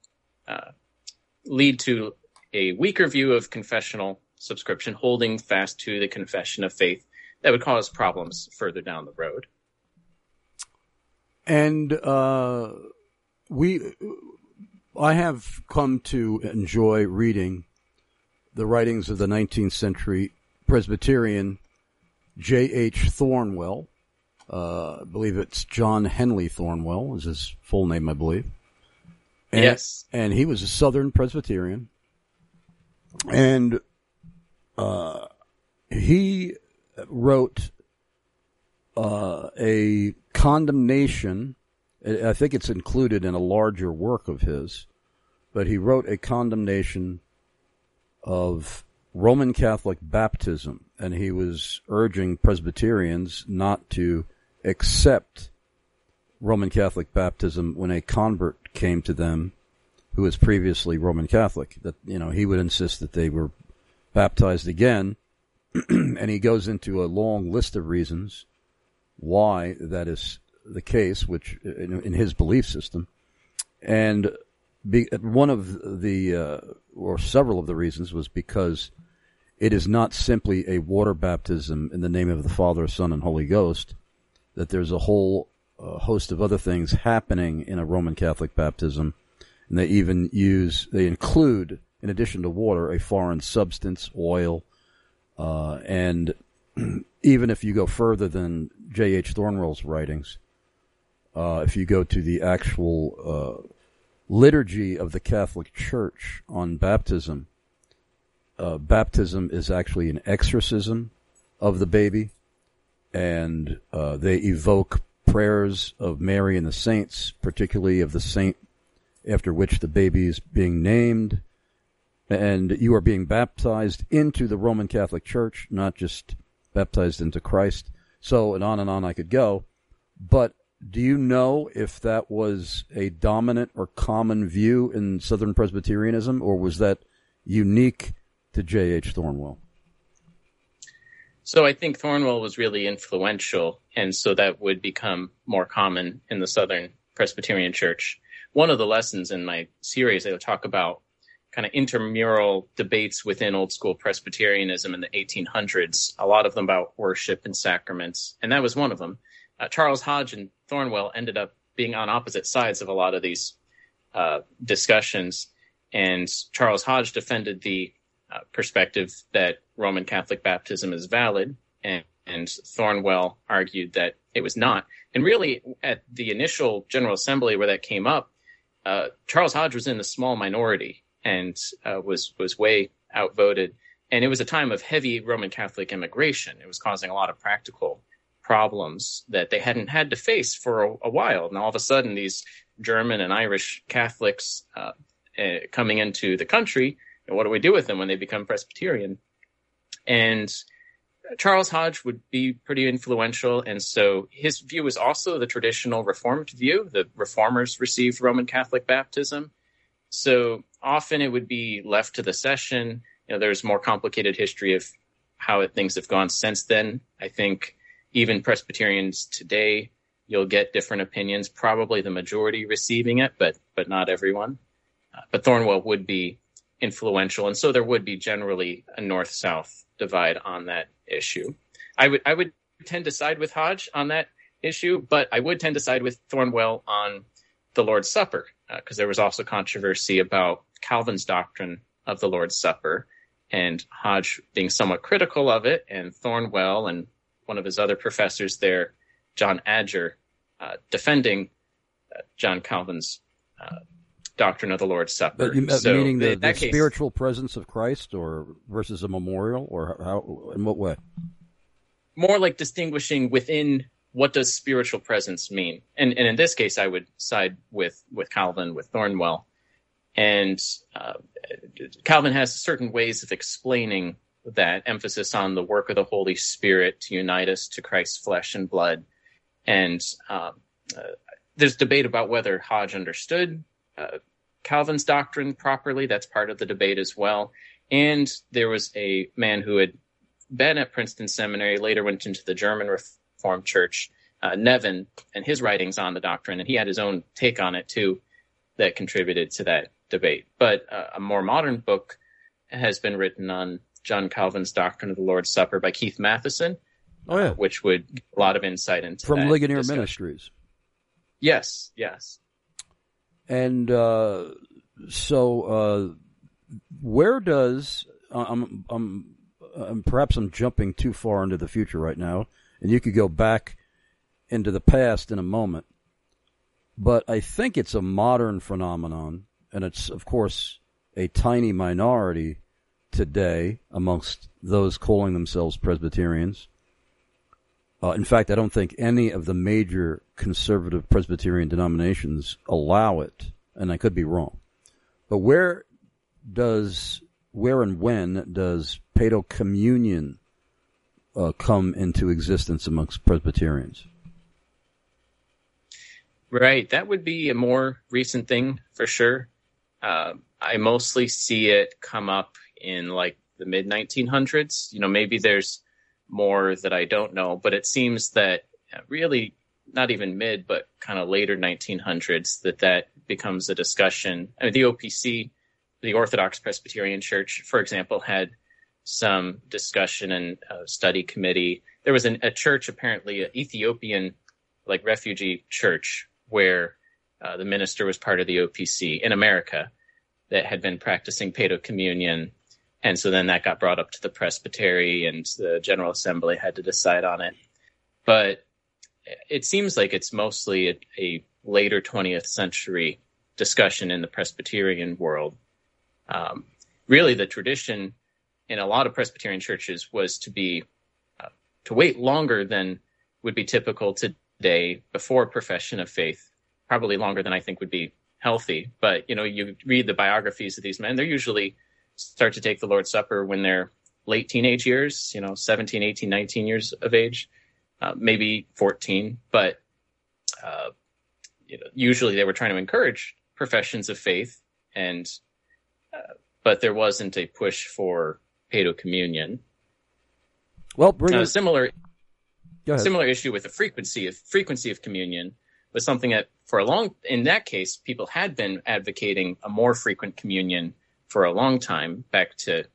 lead to a weaker view of confessional subscription, holding fast to the confession of faith that would cause problems further down the road. And I have come to enjoy reading the writings of the 19th century Presbyterian J.H. Thornwell. I believe it's John Henley Thornwell is his full name, I believe. And, yes. And he was a Southern Presbyterian. And he wrote a condemnation. I think it's included in a larger work of his, but he wrote a condemnation of Roman Catholic baptism, and he was urging Presbyterians not to accept Roman Catholic baptism when a convert came to them who was previously Roman Catholic. That, he would insist that they were baptized again, and he goes into a long list of reasons why that is the case, which in his belief system. And one of the, or several of the reasons was because it is not simply a water baptism in the name of the Father, Son, and Holy Ghost, that there's a whole host of other things happening in a Roman Catholic baptism. And they include, in addition to water, a foreign substance, oil, and even if you go further than J.H. Thornwell's writings, if you go to the actual liturgy of the Catholic Church on baptism, baptism is actually an exorcism of the baby, and they evoke prayers of Mary and the saints, particularly of the saint after which the baby is being named, and you are being baptized into the Roman Catholic Church, not just baptized into Christ. So, and on I could go. But do you know if that was a dominant or common view in Southern Presbyterianism, or was that unique to J.H. Thornwell? So I think Thornwell was really influential, and so that would become more common in the Southern Presbyterian Church. One of the lessons in my series, I talk about kind of intramural debates within old school Presbyterianism in the 1800s, a lot of them about worship and sacraments, and that was one of them. Charles Hodge and Thornwell ended up being on opposite sides of a lot of these discussions, and Charles Hodge defended the perspective that Roman Catholic baptism is valid, and Thornwell argued that it was not. And really, at the initial General Assembly where that came up, Charles Hodge was in the small minority and was way outvoted. And it was a time of heavy Roman Catholic immigration. It was causing a lot of practical problems that they hadn't had to face for a while. And all of a sudden, these German and Irish Catholics coming into the country, and what do we do with them when they become Presbyterian? And Charles Hodge would be pretty influential, and so his view was also the traditional Reformed view. The Reformers received Roman Catholic baptism, so often it would be left to the session. There's more complicated history of how things have gone since then. I think even Presbyterians today, you'll get different opinions, probably the majority receiving it, but not everyone. But Thornwell would be influential, and so there would be generally a north-south divide on that issue. I would tend to side with Hodge on that issue, but I would tend to side with Thornwell on the Lord's Supper, because there was also controversy about Calvin's doctrine of the Lord's Supper, and Hodge being somewhat critical of it, and Thornwell and one of his other professors there, John Adger, defending John Calvin's doctrine of the Lord's Supper. Meaning the spiritual presence of Christ, or versus a memorial, or how? In what way? More like distinguishing within what does spiritual presence mean, and in this case, I would side with Calvin, with Thornwell, And Calvin has certain ways of explaining that emphasis on the work of the Holy Spirit to unite us to Christ's flesh and blood. And there's debate about whether Hodge understood Calvin's doctrine properly. That's part of the debate as well. And there was a man who had been at Princeton Seminary, later went into the German Reformed Church, Nevin, and his writings on the doctrine, and he had his own take on it too that contributed to that debate. But a more modern book has been written on John Calvin's Doctrine of the Lord's Supper by Keith Matheson, which would give a lot of insight into from that Ligonier discussion. Ministries. Yes. And so where does perhaps I'm jumping too far into the future right now, and you could go back into the past in a moment, but I think it's a modern phenomenon, and it's, of course, a tiny minority today amongst those calling themselves Presbyterians. In fact, I don't think any of the major conservative Presbyterian denominations allow it, and I could be wrong. But where and when does paedocommunion come into existence amongst Presbyterians? Right. That would be a more recent thing for sure. I mostly see it come up in like the mid-1900s. Maybe there's more that I don't know, but it seems that really not even mid, but kind of later 1900s that becomes a discussion. I mean, the OPC, the Orthodox Presbyterian Church, for example, had some discussion and study committee. There was a church, apparently an Ethiopian refugee church, where the minister was part of the OPC in America that had been practicing paedocommunion. And so then that got brought up to the presbytery, and the General Assembly had to decide on it. But it seems like it's mostly a later 20th century discussion in the Presbyterian world. Really, the tradition in a lot of Presbyterian churches was to wait longer than would be typical today before profession of faith, probably longer than I think would be healthy. But, you read the biographies of these men, they're usually start to take the Lord's Supper when they're late teenage years, 17, 18, 19 years of age, maybe 14. But, usually they were trying to encourage professions of faith, but there wasn't a push for paedocommunion. Well, similar issue with the frequency of communion was something that in that case, people had been advocating a more frequent communion for a long time, back to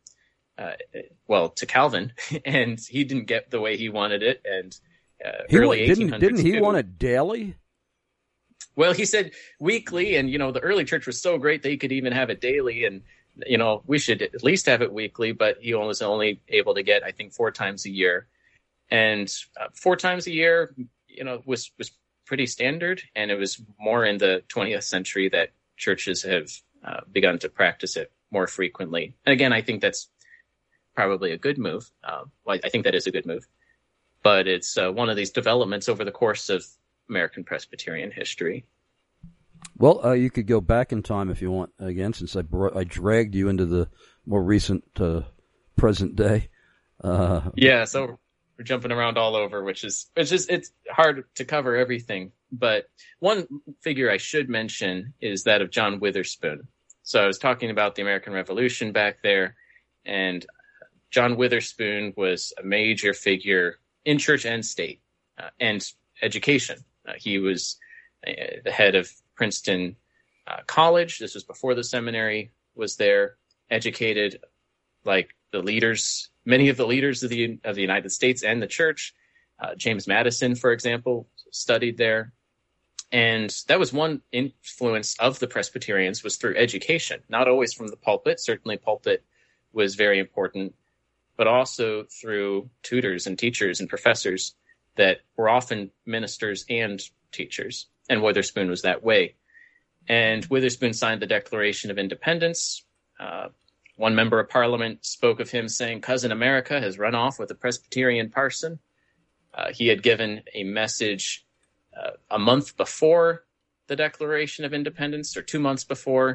Calvin, and he didn't get the way he wanted it. And early 1800s, didn't he want it daily? Well, he said weekly, and the early church was so great they could even have it daily, and we should at least have it weekly. But he was only able to get, I think, 4 times a year, and 4 times a year, was pretty standard. And it was more in the 20th century that churches have begun to practice it more frequently. And again, I think that's probably a good move. I think that is a good move. But it's one of these developments over the course of American Presbyterian history. Well, you could go back in time if you want, again, since I dragged you into the more recent present day. Yeah, so we're jumping around all over, which is it's hard to cover everything. But one figure I should mention is that of John Witherspoon. So I was talking about the American Revolution back there, and John Witherspoon was a major figure in church and state and education. He was the head of Princeton College. This was before the seminary was there. Educated like the leaders, many of the leaders of the United States and the church. James Madison, for example, studied there. And that was one influence of the Presbyterians, was through education, not always from the pulpit. Certainly pulpit was very important, but also through tutors and teachers and professors that were often ministers and teachers. And Witherspoon was that way. And Witherspoon signed the Declaration of Independence. One member of Parliament spoke of him saying, "Cousin America has run off with a Presbyterian parson." He had given a message a month before the Declaration of Independence, or 2 months before,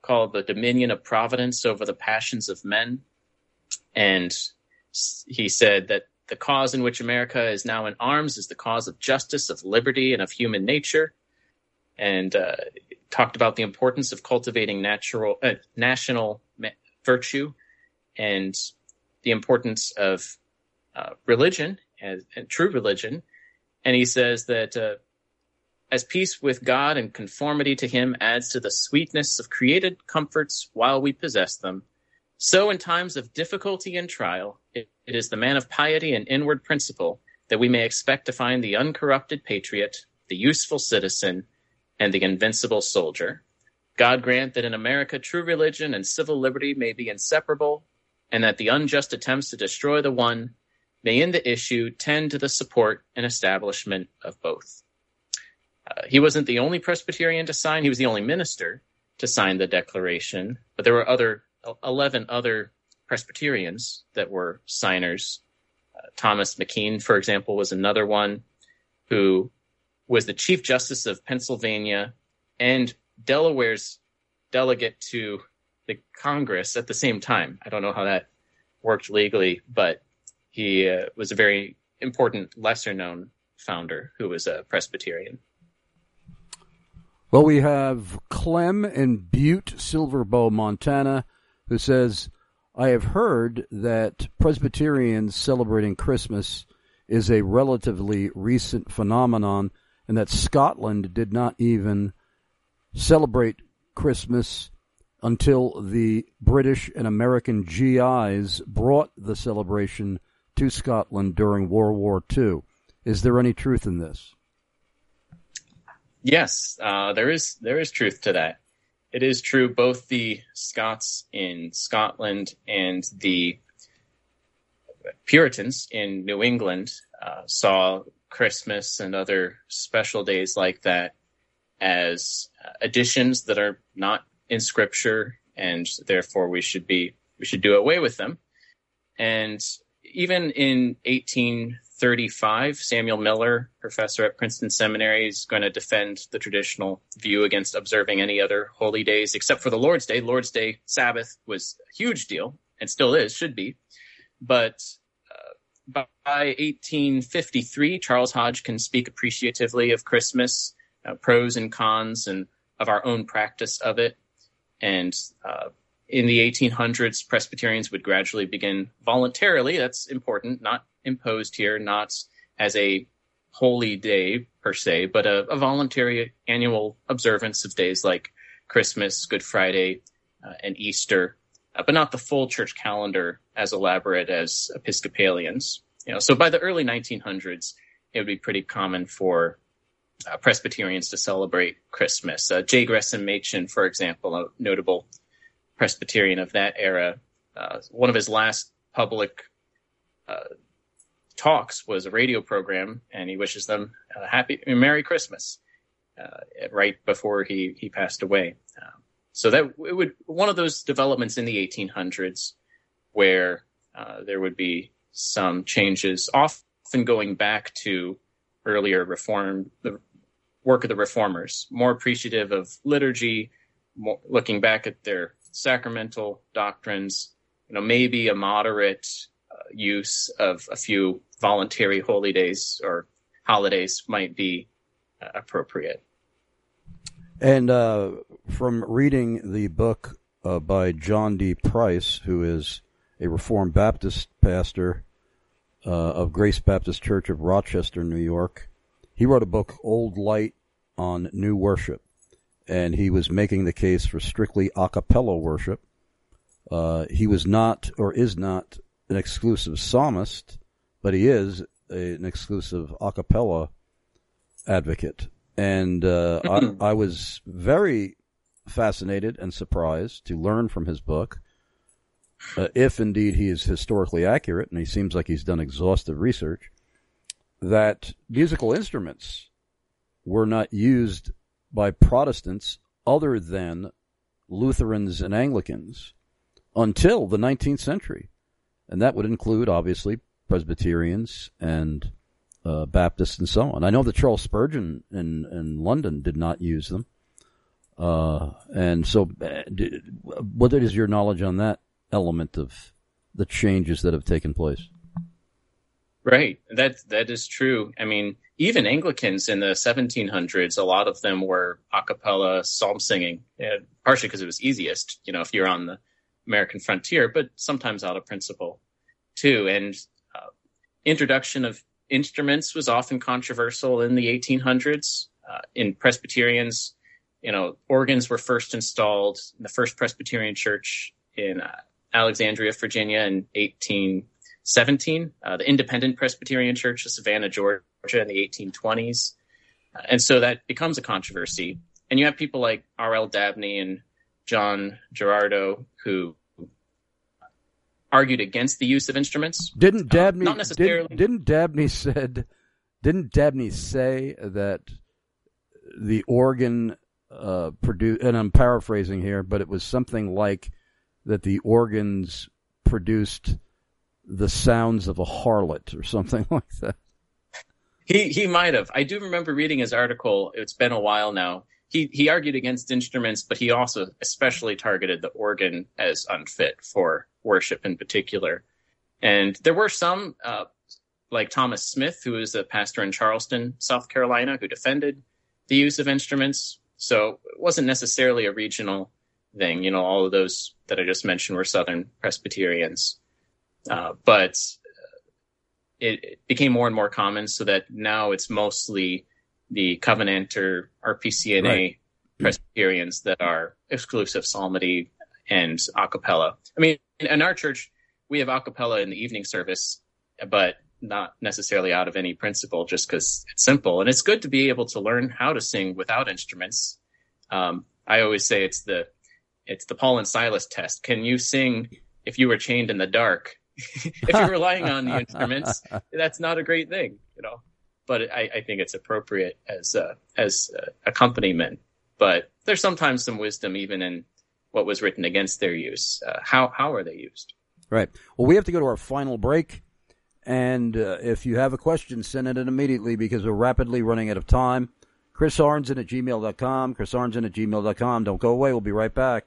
called The Dominion of Providence Over the Passions of Men. And he said that the cause in which America is now in arms is the cause of justice, of liberty, and of human nature. And talked about the importance of cultivating national virtue and the importance of religion and true religion. And he says that as peace with God and conformity to him adds to the sweetness of created comforts while we possess them, so in times of difficulty and trial, it is the man of piety and inward principle that we may expect to find the uncorrupted patriot, the useful citizen, and the invincible soldier. God grant that in America true religion and civil liberty may be inseparable, and that the unjust attempts to destroy the one may in the issue tend to the support and establishment of both. He wasn't the only Presbyterian to sign. He was the only minister to sign the Declaration, but there were 11 other Presbyterians that were signers. Thomas McKean, for example, was another one who was the Chief Justice of Pennsylvania and Delaware's delegate to the Congress at the same time. I don't know how that worked legally, but he was a very important, lesser-known founder who was a Presbyterian. Well, we have Clem in Butte, Silver Bow, Montana, who says, I have heard that Presbyterians celebrating Christmas is a relatively recent phenomenon and that Scotland did not even celebrate Christmas until the British and American GIs brought the celebration to Scotland during World War II. Is there any truth in this? Yes, there is truth to that. It is true both the Scots in Scotland and the Puritans in New England saw Christmas and other special days like that as additions that are not in Scripture, and therefore we should do away with them. And even in 1835, Samuel Miller, professor at Princeton Seminary, is going to defend the traditional view against observing any other holy days except for the Lord's Day. Lord's Day Sabbath was a huge deal, and still is, should be. But by 1853, Charles Hodge can speak appreciatively of Christmas, pros and cons, and of our own practice of it. And in the 1800s, Presbyterians would gradually begin voluntarily, that's important, not imposed here, not as a holy day per se, but a voluntary annual observance of days like Christmas, Good Friday, and Easter, but not the full church calendar as elaborate as Episcopalians. So by the early 1900s, it would be pretty common for Presbyterians to celebrate Christmas. J. Gresham Machen, for example, a notable Presbyterian of that era, one of his last public talks was a radio program, and he wishes them Merry Christmas right before he passed away. So that it would one of those developments in the 1800s where there would be some changes, often going back to earlier the work of the reformers, more appreciative of liturgy, more looking back at their sacramental doctrines, maybe a moderate use of a few voluntary holy days or holidays might be appropriate. And from reading the book by John D. Price, who is a Reformed Baptist pastor of Grace Baptist Church of Rochester, New York, he wrote a book, Old Light, on new worship. And he was making the case for strictly a cappella worship. He was not or is not an exclusive psalmist, but he is an exclusive a cappella advocate. And I was very fascinated and surprised to learn from his book, if indeed he is historically accurate, and he seems like he's done exhaustive research, that musical instruments were not used by Protestants other than Lutherans and Anglicans until the 19th century. And that would include, obviously, Presbyterians and Baptists and so on. I know that Charles Spurgeon in London did not use them. And so, what is your knowledge on that element of the changes that have taken place? Right. That is true. I mean, even Anglicans in the 1700s, a lot of them were a cappella psalm singing, partially because it was easiest, if you're on the American frontier, but sometimes out of principle too. And introduction of instruments was often controversial in the 1800s. In Presbyterians, organs were first installed in the First Presbyterian Church in Alexandria, Virginia in 1817. The Independent Presbyterian Church of Savannah, Georgia in the 1820s. And so that becomes a controversy. And you have people like R.L. Dabney and John Gerardo who argued against the use of instruments. Didn't Dabney not necessarily. Didn't Dabney say that the organ produced, and I'm paraphrasing here, but it was something like that the organs produced the sounds of a harlot or something like that? He might have. I do remember reading his article. It's been a while now. He argued against instruments, but he also especially targeted the organ as unfit for worship in particular. And there were some, like Thomas Smith, who was a pastor in Charleston, South Carolina, who defended the use of instruments. So it wasn't necessarily a regional thing. All of those that I just mentioned were Southern Presbyterians. But it became more and more common, so that now it's mostly the Covenant or RPCNA right. Presbyterians that are exclusive psalmody and a cappella. I mean, in our church, we have a cappella in the evening service, but not necessarily out of any principle, just because it's simple. And it's good to be able to learn how to sing without instruments. I always say it's the Paul and Silas test. Can you sing if you were chained in the dark? If you're relying on the instruments, that's not a great thing, But I think it's appropriate as accompaniment. But there's sometimes some wisdom even in what was written against their use. How are they used? Right. Well, we have to go to our final break. And if you have a question, send it in immediately because we're rapidly running out of time. ChrisArnzen@gmail.com. ChrisArnzen@gmail.com. Don't go away. We'll be right back.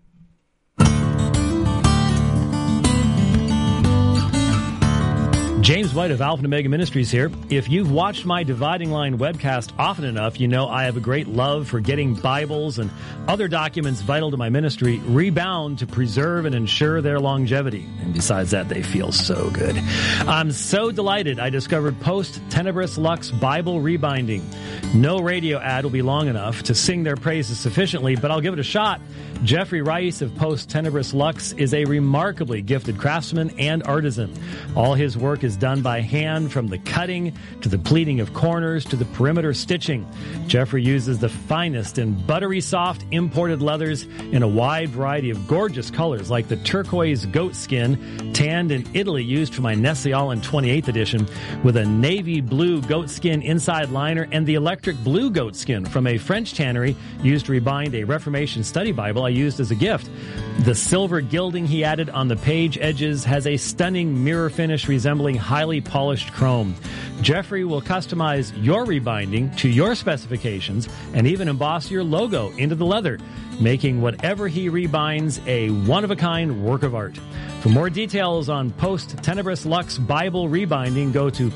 James White of Alpha and Omega Ministries here. If you've watched my Dividing Line webcast often enough, you know I have a great love for getting Bibles and other documents vital to my ministry rebound to preserve and ensure their longevity. And besides that, they feel so good. I'm so delighted I discovered Post Tenebris Lux Bible Rebinding. No radio ad will be long enough to sing their praises sufficiently, but I'll give it a shot. Jeffrey Rice of Post Tenebris Lux is a remarkably gifted craftsman and artisan. All his work is done by hand, from the cutting to the pleating of corners to the perimeter stitching. Jeffrey uses the finest and buttery soft imported leathers in a wide variety of gorgeous colors, like the turquoise goat skin tanned in Italy used for my Nessial 28th edition, with a navy blue goat skin inside liner, and the electric blue goat skin from a French tannery used to rebind a Reformation study Bible I used as a gift. The silver gilding he added on the page edges has a stunning mirror finish resembling highly polished chrome. Jeffrey will customize your rebinding to your specifications and even emboss your logo into the leather, making whatever he rebinds a one-of-a-kind work of art. For more details on Post Tenebris Lux Bible Rebinding, go to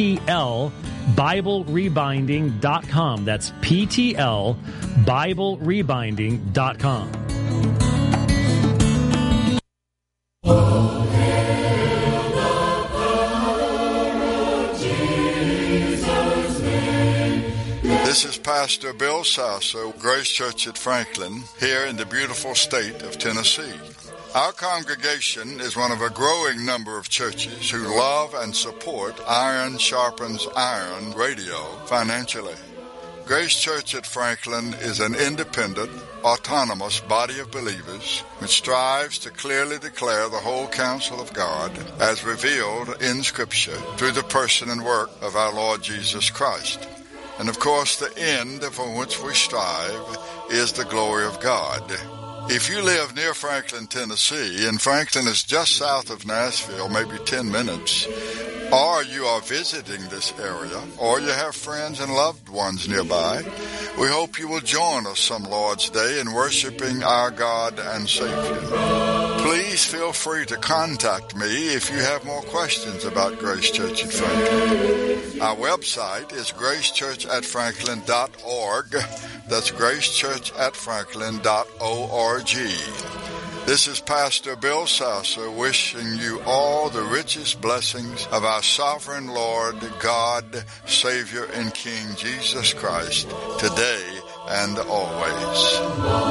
PTLBibleRebinding.com. That's PTLBibleRebinding.com. This is Pastor Bill Sasso, Grace Church at Franklin, here in the beautiful state of Tennessee. Our congregation is one of a growing number of churches who love and support Iron Sharpens Iron radio financially. Grace Church at Franklin is an independent, autonomous body of believers which strives to clearly declare the whole counsel of God as revealed in Scripture through the person and work of our Lord Jesus Christ. And of course, the end for which we strive is the glory of God. If you live near Franklin, Tennessee, and Franklin is just south of Nashville, maybe 10 minutes, or you are visiting this area, or you have friends and loved ones nearby, We hope you will join us some Lord's Day in worshiping our God and Savior. Please feel free to contact me if you have more questions about Grace Church at Franklin. Our website is gracechurchatfranklin.org. That's gracechurchatfranklin.org. This is Pastor Bill Sasser wishing you all the richest blessings of our sovereign Lord, God, Savior, and King Jesus Christ, today and always.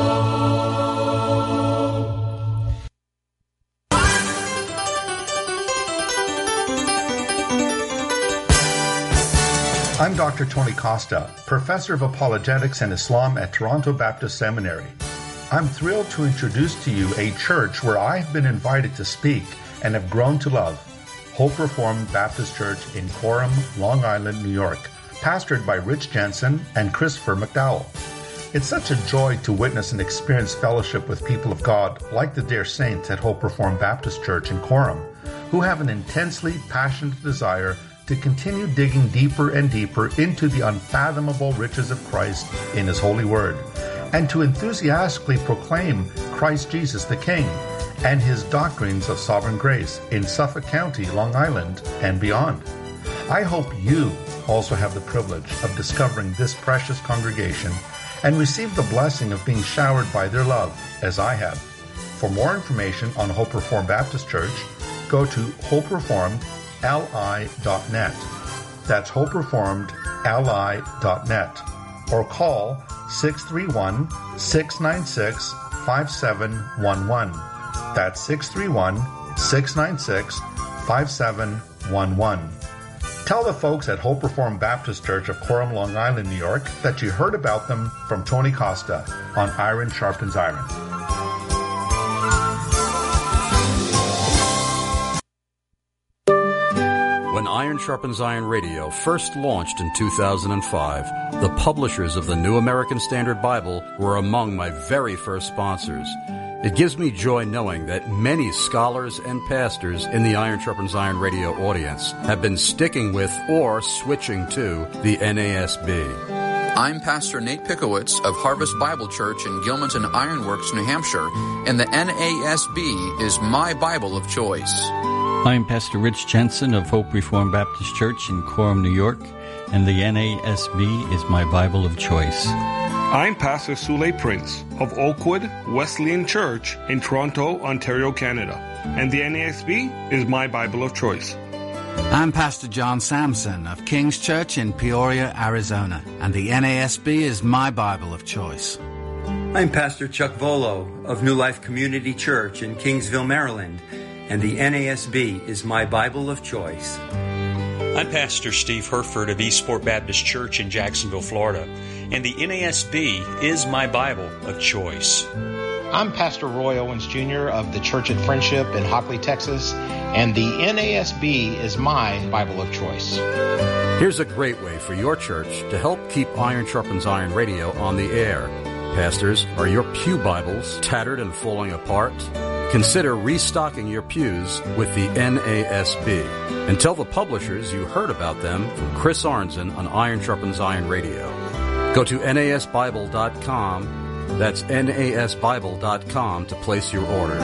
I'm Dr. Tony Costa, Professor of Apologetics and Islam at Toronto Baptist Seminary. I'm thrilled to introduce to you a church where I've been invited to speak and have grown to love, Hope Reformed Baptist Church in Coram, Long Island, New York, pastored by Rich Jensen and Christopher McDowell. It's such a joy to witness and experience fellowship with people of God like the dear saints at Hope Reformed Baptist Church in Coram, who have an intensely passionate desire to continue digging deeper and deeper into the unfathomable riches of Christ in His holy word, and to enthusiastically proclaim Christ Jesus the King and His doctrines of sovereign grace in Suffolk County, Long Island, and beyond. I hope you also have the privilege of discovering this precious congregation and receive the blessing of being showered by their love, as I have. For more information on Hope Reformed Baptist Church, go to hopereformedli.net. That's hopereformedli.net. Or call 631-696-5711. That's 631-696-5711. Tell the folks at Hope Reformed Baptist Church of Coram, Long Island, New York, that you heard about them from Tony Costa on Iron Sharpens Iron. When Iron Sharpens Iron Radio first launched in 2005, the publishers of the New American Standard Bible were among my very first sponsors. It gives me joy knowing that many scholars and pastors in the Iron Sharpens Iron Radio audience have been sticking with or switching to the NASB. I'm Pastor Nate Pickowitz of Harvest Bible Church in Gilmanton Ironworks, New Hampshire, and the NASB is my Bible of choice. I'm Pastor Rich Jensen of Hope Reformed Baptist Church in Coram, New York, and the NASB is my Bible of choice. I'm Pastor Sule Prince of Oakwood Wesleyan Church in Toronto, Ontario, Canada, and the NASB is my Bible of choice. I'm Pastor John Sampson of King's Church in Peoria, Arizona, and the NASB is my Bible of choice. I'm Pastor Chuck Volo of New Life Community Church in Kingsville, Maryland, and the NASB is my Bible of choice. I'm Pastor Steve Herford of Eastport Baptist Church in Jacksonville, Florida, and the NASB is my Bible of choice. I'm Pastor Roy Owens Jr. of the Church at Friendship in Hockley, Texas, and the NASB is my Bible of choice. Here's a great way for your church to help keep Iron Sharpens Iron Radio on the air. Pastors, are your pew Bibles tattered and falling apart? Consider restocking your pews with the NASB. And tell the publishers you heard about them from Chris Arnzen on Iron Sharpens Iron Radio. Go to nasbible.com. That's nasbible.com to place your order.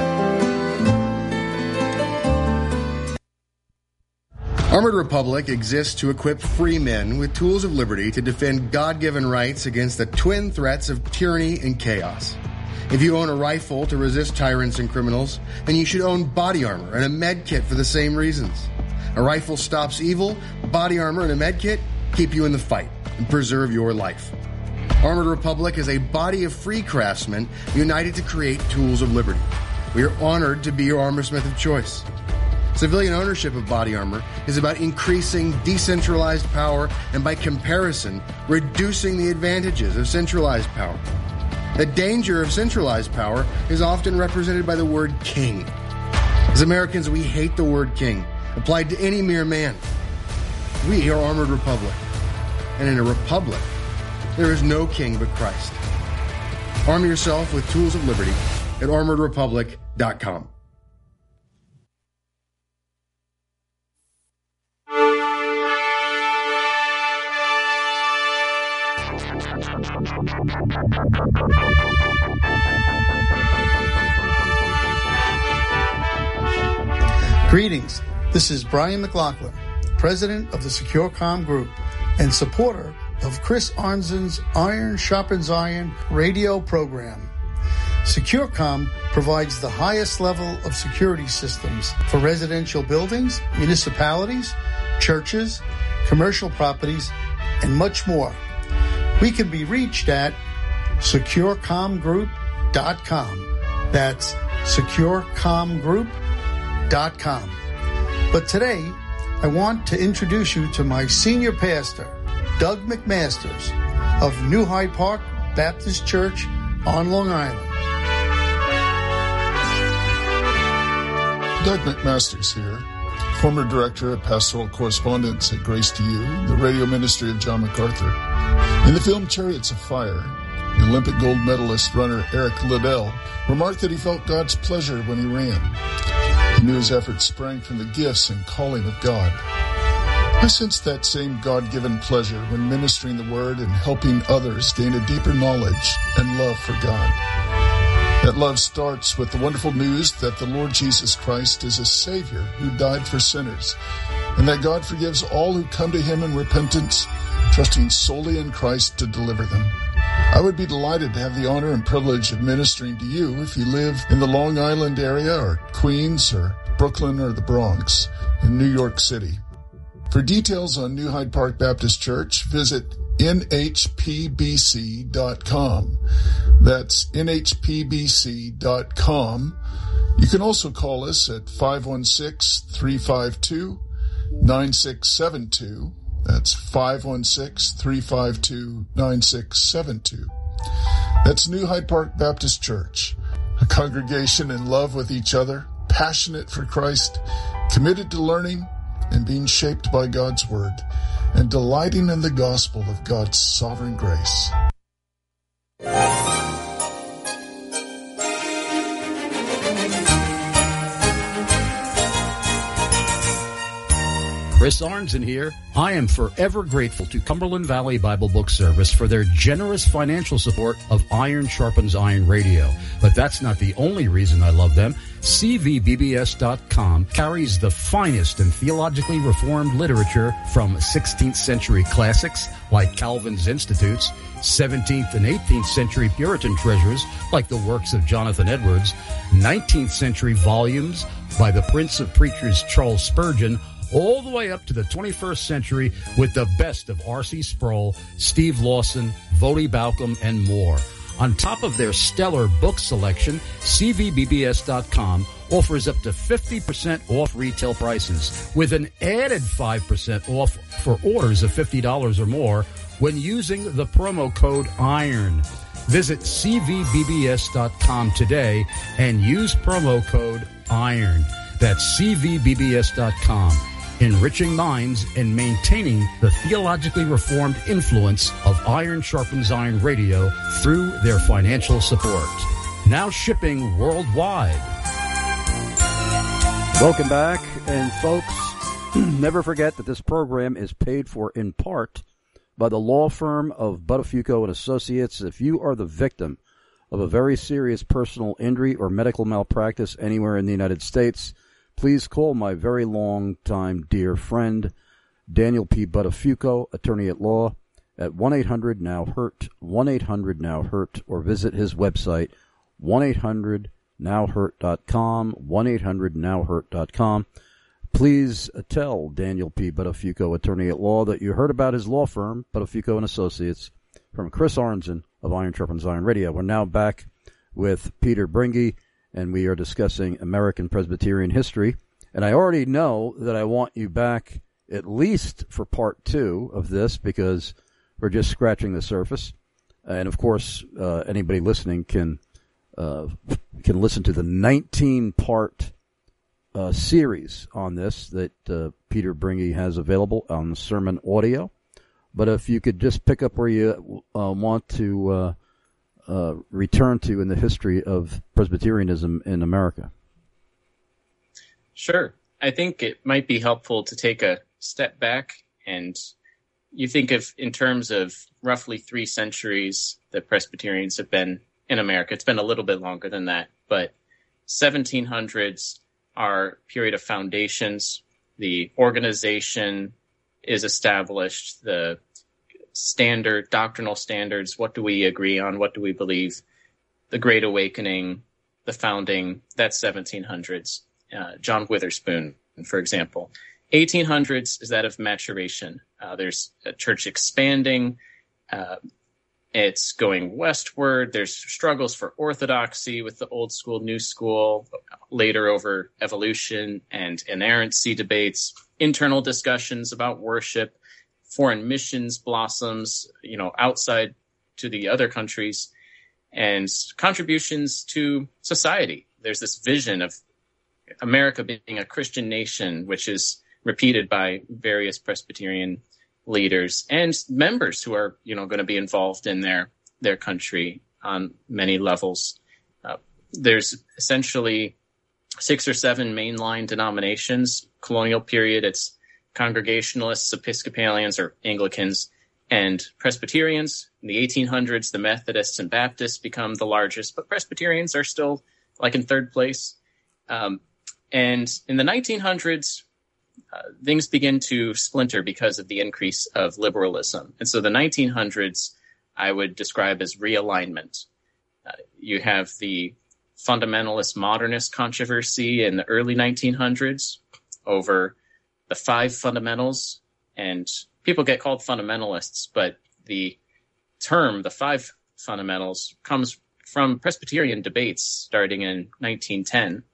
Armored Republic exists to equip free men with tools of liberty to defend God-given rights against the twin threats of tyranny and chaos. If you own a rifle to resist tyrants and criminals, then you should own body armor and a med kit for the same reasons. A rifle stops evil, body armor and a med kit keep you in the fight and preserve your life. Armored Republic is a body of free craftsmen united to create tools of liberty. We are honored to be your armorsmith of choice. Civilian ownership of body armor is about increasing decentralized power and, by comparison, reducing the advantages of centralized power. The danger of centralized power is often represented by the word king. As Americans, we hate the word king, applied to any mere man. We are Armored Republic. And in a republic, there is no king but Christ. Arm yourself with tools of liberty at armoredrepublic.com. Greetings. This is Brian McLaughlin, president of the SecureCom Group and supporter of Chris Arnzen's Iron Sharpens Iron radio program. SecureCom provides the highest level of security systems for residential buildings, municipalities, churches, commercial properties, and much more. We can be reached at securecomgroup.com. That's securecomgroup.com. But today, I want to introduce you to my senior pastor, Doug McMasters of New Hyde Park Baptist Church on Long Island. Doug McMasters here, former director of pastoral correspondence at Grace to You, the radio ministry of John MacArthur. In the film Chariots of Fire, the Olympic gold medalist runner Eric Liddell remarked that he felt God's pleasure when he ran. He knew his efforts sprang from the gifts and calling of God. I sensed that same God-given pleasure when ministering the Word and helping others gain a deeper knowledge and love for God. That love starts with the wonderful news that the Lord Jesus Christ is a Savior who died for sinners, and that God forgives all who come to Him in repentance, trusting solely in Christ to deliver them. I would be delighted to have the honor and privilege of ministering to you if you live in the Long Island area or Queens or Brooklyn or the Bronx in New York City. For details on New Hyde Park Baptist Church, visit nhpbc.com. That's nhpbc.com. You can also call us at 516-352-9672. That's 516-352-9672. That's New Hyde Park Baptist Church, a congregation in love with each other, passionate for Christ, committed to learning and being shaped by God's Word, and delighting in the gospel of God's sovereign grace. Chris Arnzen here. I am forever grateful to Cumberland Valley Bible Book Service for their generous financial support of Iron Sharpens Iron Radio. But that's not the only reason I love them. CVBBS.com carries the finest and theologically reformed literature from 16th century classics like Calvin's Institutes, 17th and 18th century Puritan treasures like the works of Jonathan Edwards, 19th century volumes by the Prince of Preachers Charles Spurgeon, all the way up to the 21st century with the best of R.C. Sproul, Steve Lawson, Voddie Baucham, and more. On top of their stellar book selection, CVBBS.com offers up to 50% off retail prices with an added 5% off for orders of $50 or more when using the promo code IRON. Visit CVBBS.com today and use promo code IRON. That's CVBBS.com. Enriching minds and maintaining the theologically reformed influence of Iron Sharpens Iron Radio through their financial support. Now shipping worldwide. Welcome back, and folks, never forget that this program is paid for in part by the law firm of Buttafuoco and Associates. If you are the victim of a very serious personal injury or medical malpractice anywhere in the United States, please call my very long-time dear friend, Daniel P. Buttafuoco, attorney at law, at 1-800-NOW-HURT, 1-800-NOW-HURT, or visit his website, 1-800-NOW-HURT.com, 1-800-NOW-HURT.com. Please tell Daniel P. Buttafuoco, attorney at law, that you heard about his law firm, Buttafuoco and Associates, from Chris Arnzen of Iron Sharpens Iron Radio. We're now back with Peter Bringy, and we are discussing American Presbyterian history. And I already know that I want you back at least for part 2 of this, because we're just scratching the surface. And, of course, anybody listening can listen to the 19-part series on this that Peter Bringy has available on the sermon audio. But if you could just pick up where you want to return to in the history of Presbyterianism in America. Sure. I think it might be helpful to take a step back, and you think of, in terms of roughly 3 centuries that Presbyterians have been in America. It's been a little bit longer than that, but 1700s, our period of foundations. The organization is established, the doctrinal standards, what do we agree on, what do we believe, the Great Awakening, the founding, that's 1700s. John Witherspoon, for example. 1800s is that of maturation. There's a church expanding. It's going westward. There's struggles for orthodoxy with the old school, new school, later over evolution and inerrancy debates, internal discussions about worship, foreign missions blossoms, outside to the other countries, and contributions to society. There's this vision of America being a Christian nation, which is repeated by various Presbyterian leaders and members who are, going to be involved in their country on many levels. There's essentially 6 or 7 mainline denominations. Colonial period, it's Congregationalists, Episcopalians or Anglicans, and Presbyterians. In the 1800s, the Methodists and Baptists become the largest, but Presbyterians are still in third place. And in the 1900s, things begin to splinter because of the increase of liberalism. And so the 1900s, I would describe as realignment. You have the fundamentalist modernist controversy in the early 1900s over the 5 fundamentals. And people get called fundamentalists, but the term, the 5 fundamentals, comes from Presbyterian debates starting in 1910.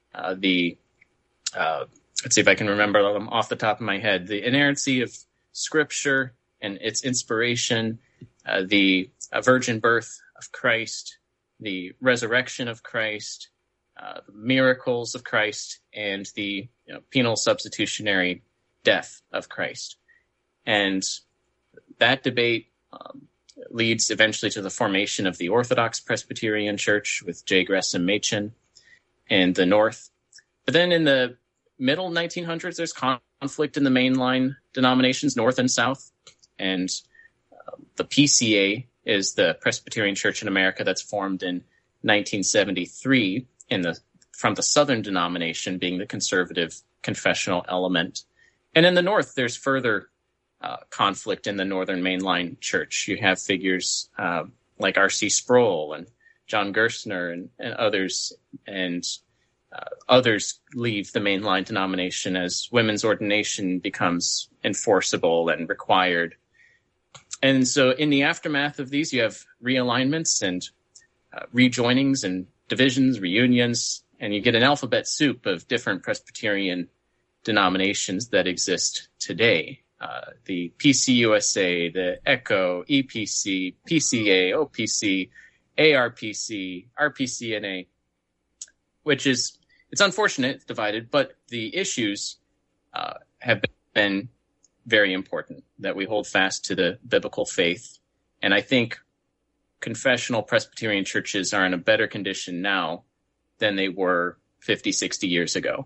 Let's see if I can remember them off the top of my head. The inerrancy of Scripture and its inspiration, the virgin birth of Christ, the resurrection of Christ, the miracles of Christ, and the penal substitutionary death of Christ. And that debate leads eventually to the formation of the Orthodox Presbyterian Church with J. Gresham Machen in the north. But then in the middle 1900s, there's conflict in the mainline denominations, North and South. And the PCA is the Presbyterian Church in America that's formed in 1973 from the Southern denomination being the conservative confessional element. And in the North, there's further conflict in the Northern mainline church. You have figures like R.C. Sproul and John Gerstner and others, and others leave the mainline denomination as women's ordination becomes enforceable and required. And so in the aftermath of these, you have realignments and rejoinings and divisions, reunions, and you get an alphabet soup of different Presbyterian denominations that exist today. The PCUSA, the ECHO, EPC, PCA, OPC, ARPC, RPCNA, which is, it's unfortunate it's divided, but the issues have been very important, that we hold fast to the biblical faith. And I think confessional Presbyterian churches are in a better condition now than they were 50, 60 years ago.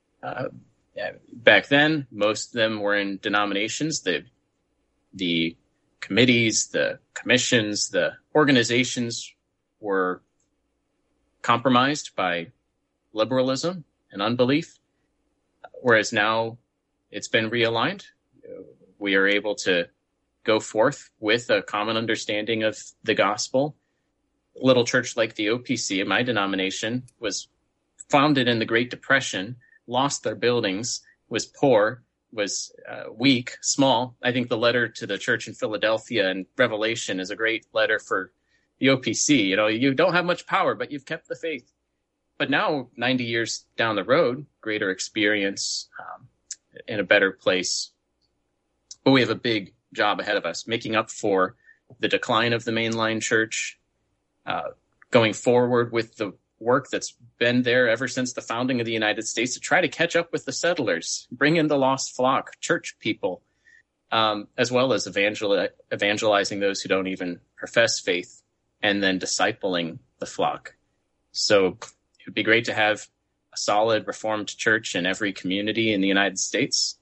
Back then, most of them were in denominations. The committees, the commissions, the organizations were compromised by liberalism and unbelief, whereas now it's been realigned. We are able to go forth with a common understanding of the gospel. A little church like the OPC in my denomination was founded in the Great Depression, lost their buildings, was poor, was weak, small. I think the letter to the church in Philadelphia in Revelation is a great letter for the OPC. You don't have much power, but you've kept the faith. But now, 90 years down the road, greater experience, in a better place. But we have a big job ahead of us, making up for the decline of the mainline church, going forward with the work that's been there ever since the founding of the United States to try to catch up with the settlers, bring in the lost flock, church people, as well as evangelizing those who don't even profess faith, and then discipling the flock. So it would be great to have a solid Reformed church in every community in the United States.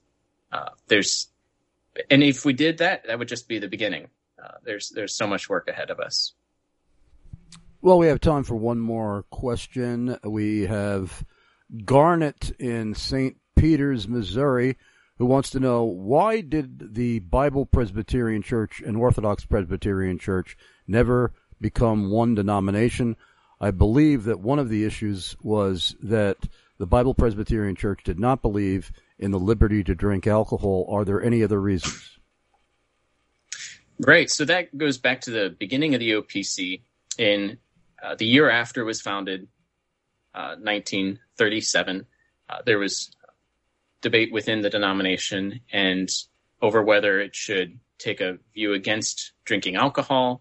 And if we did that, that would just be the beginning. There's so much work ahead of us. Well, we have time for one more question. We have Garnet in St. Peters, Missouri, who wants to know, why did the Bible Presbyterian Church and Orthodox Presbyterian Church never become one denomination? I believe that one of the issues was that the Bible Presbyterian Church did not believe in the liberty to drink alcohol. Are there any other reasons? Right. So that goes back to the beginning of the OPC. In the year after it was founded, 1937, there was debate within the denomination and over whether it should take a view against drinking alcohol.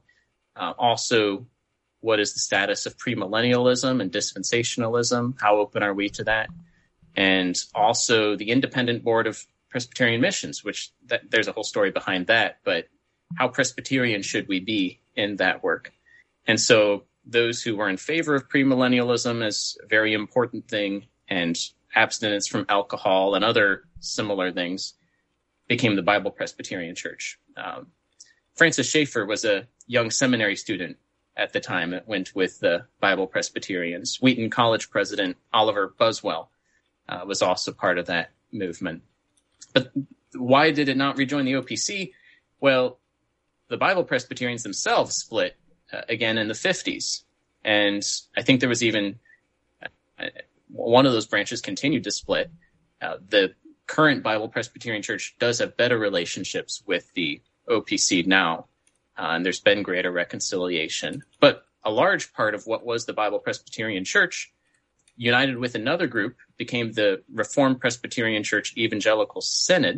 Also, what is the status of premillennialism and dispensationalism? How open are we to that? And also the Independent Board of Presbyterian Missions, which there's a whole story behind that, but how Presbyterian should we be in that work? And so those who were in favor of premillennialism as a very important thing and abstinence from alcohol and other similar things became the Bible Presbyterian Church. Francis Schaeffer was a young seminary student at the time that went with the Bible Presbyterians. Wheaton College president Oliver Buswell was also part of that movement. But why did it not rejoin the OPC? Well, the Bible Presbyterians themselves split again in the 50s. And I think there was even one of those branches continued to split. The current Bible Presbyterian Church does have better relationships with the OPC now, and there's been greater reconciliation. But a large part of what was the Bible Presbyterian Church, united with another group, became the Reformed Presbyterian Church Evangelical Synod.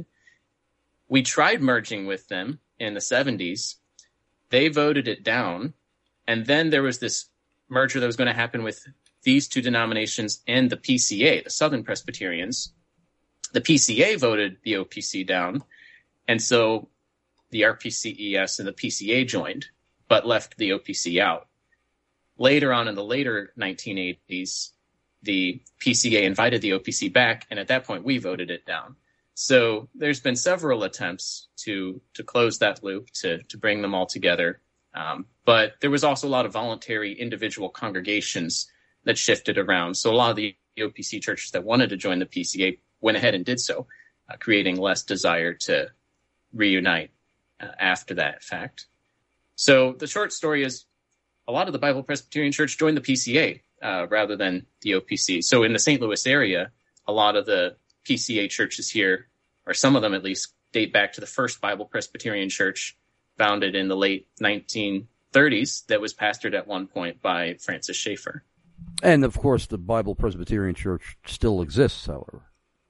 We tried merging with them in the 70s. They voted it down. And then there was this merger that was going to happen with these two denominations and the PCA, the Southern Presbyterians. The PCA voted the OPC down. And so the RPCES and the PCA joined, but left the OPC out. Later on in the later 1980s, the PCA invited the OPC back, and at that point we voted it down. So there's been several attempts to close that loop, to bring them all together. But there was also a lot of voluntary individual congregations that shifted around. So a lot of the OPC churches that wanted to join the PCA went ahead and did so, creating less desire to reunite after that fact. So the short story is a lot of the Bible Presbyterian Church joined the PCA rather than the OPC. So in the St. Louis area, a lot of the PCA churches here, or some of them at least, date back to the first Bible Presbyterian Church founded in the late 1930s that was pastored at one point by Francis Schaeffer. And, of course, the Bible Presbyterian Church still exists, however.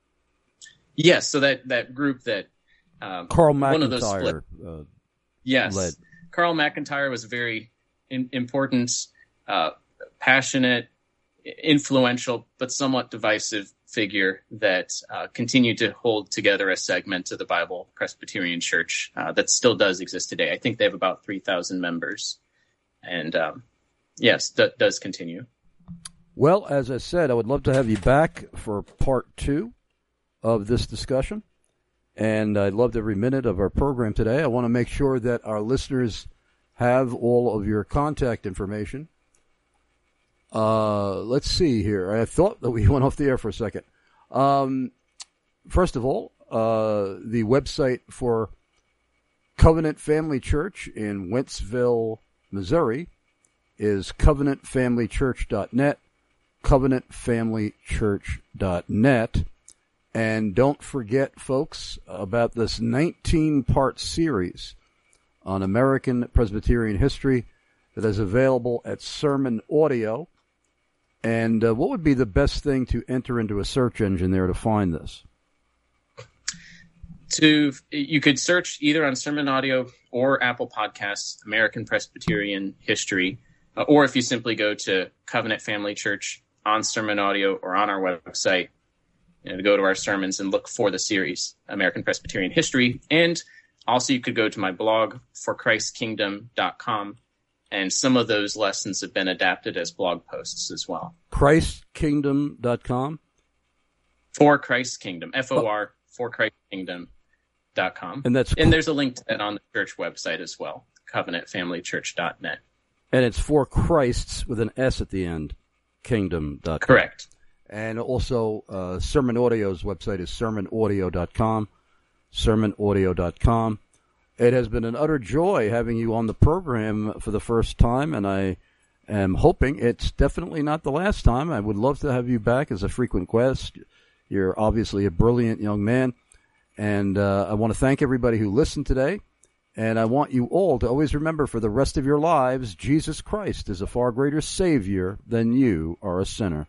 Yes, so that group that Carl McIntyre one of those split, yes, led. Carl McIntyre was a very important, passionate, influential, but somewhat divisive figure that continued to hold together a segment of the Bible Presbyterian Church that still does exist today. I think they have about 3,000 members. And yes, that does continue. Well, as I said, I would love to have you back for part 2 of this discussion. And I loved every minute of our program today. I want to make sure that our listeners have all of your contact information. Let's see here. I thought that we went off the air for a second. First of all, the website for Covenant Family Church in Wentzville, Missouri is covenantfamilychurch.net, covenantfamilychurch.net. And don't forget, folks, about this 19-part series on American Presbyterian history that is available at Sermon Audio. And what would be the best thing to enter into a search engine there to find this? You could search either on Sermon Audio or Apple Podcasts, American Presbyterian History, or if you simply go to Covenant Family Church on Sermon Audio or on our website, to go to our sermons and look for the series, American Presbyterian History. And also you could go to my blog, forchristskingdom.com, and some of those lessons have been adapted as blog posts as well. Christkingdom.com? For Christ's Kingdom, F-O-R, forchristskingdom.com. And there's a link to that on the church website as well, covenantfamilychurch.net. And it's For Christ's with an S at the end, kingdom.com. Correct. And also, Sermon Audio's website is sermonaudio.com, sermonaudio.com. It has been an utter joy having you on the program for the first time, and I am hoping it's definitely not the last time. I would love to have you back as a frequent guest. You're obviously a brilliant young man, and I want to thank everybody who listened today, and I want you all to always remember for the rest of your lives, Jesus Christ is a far greater Savior than you are a sinner.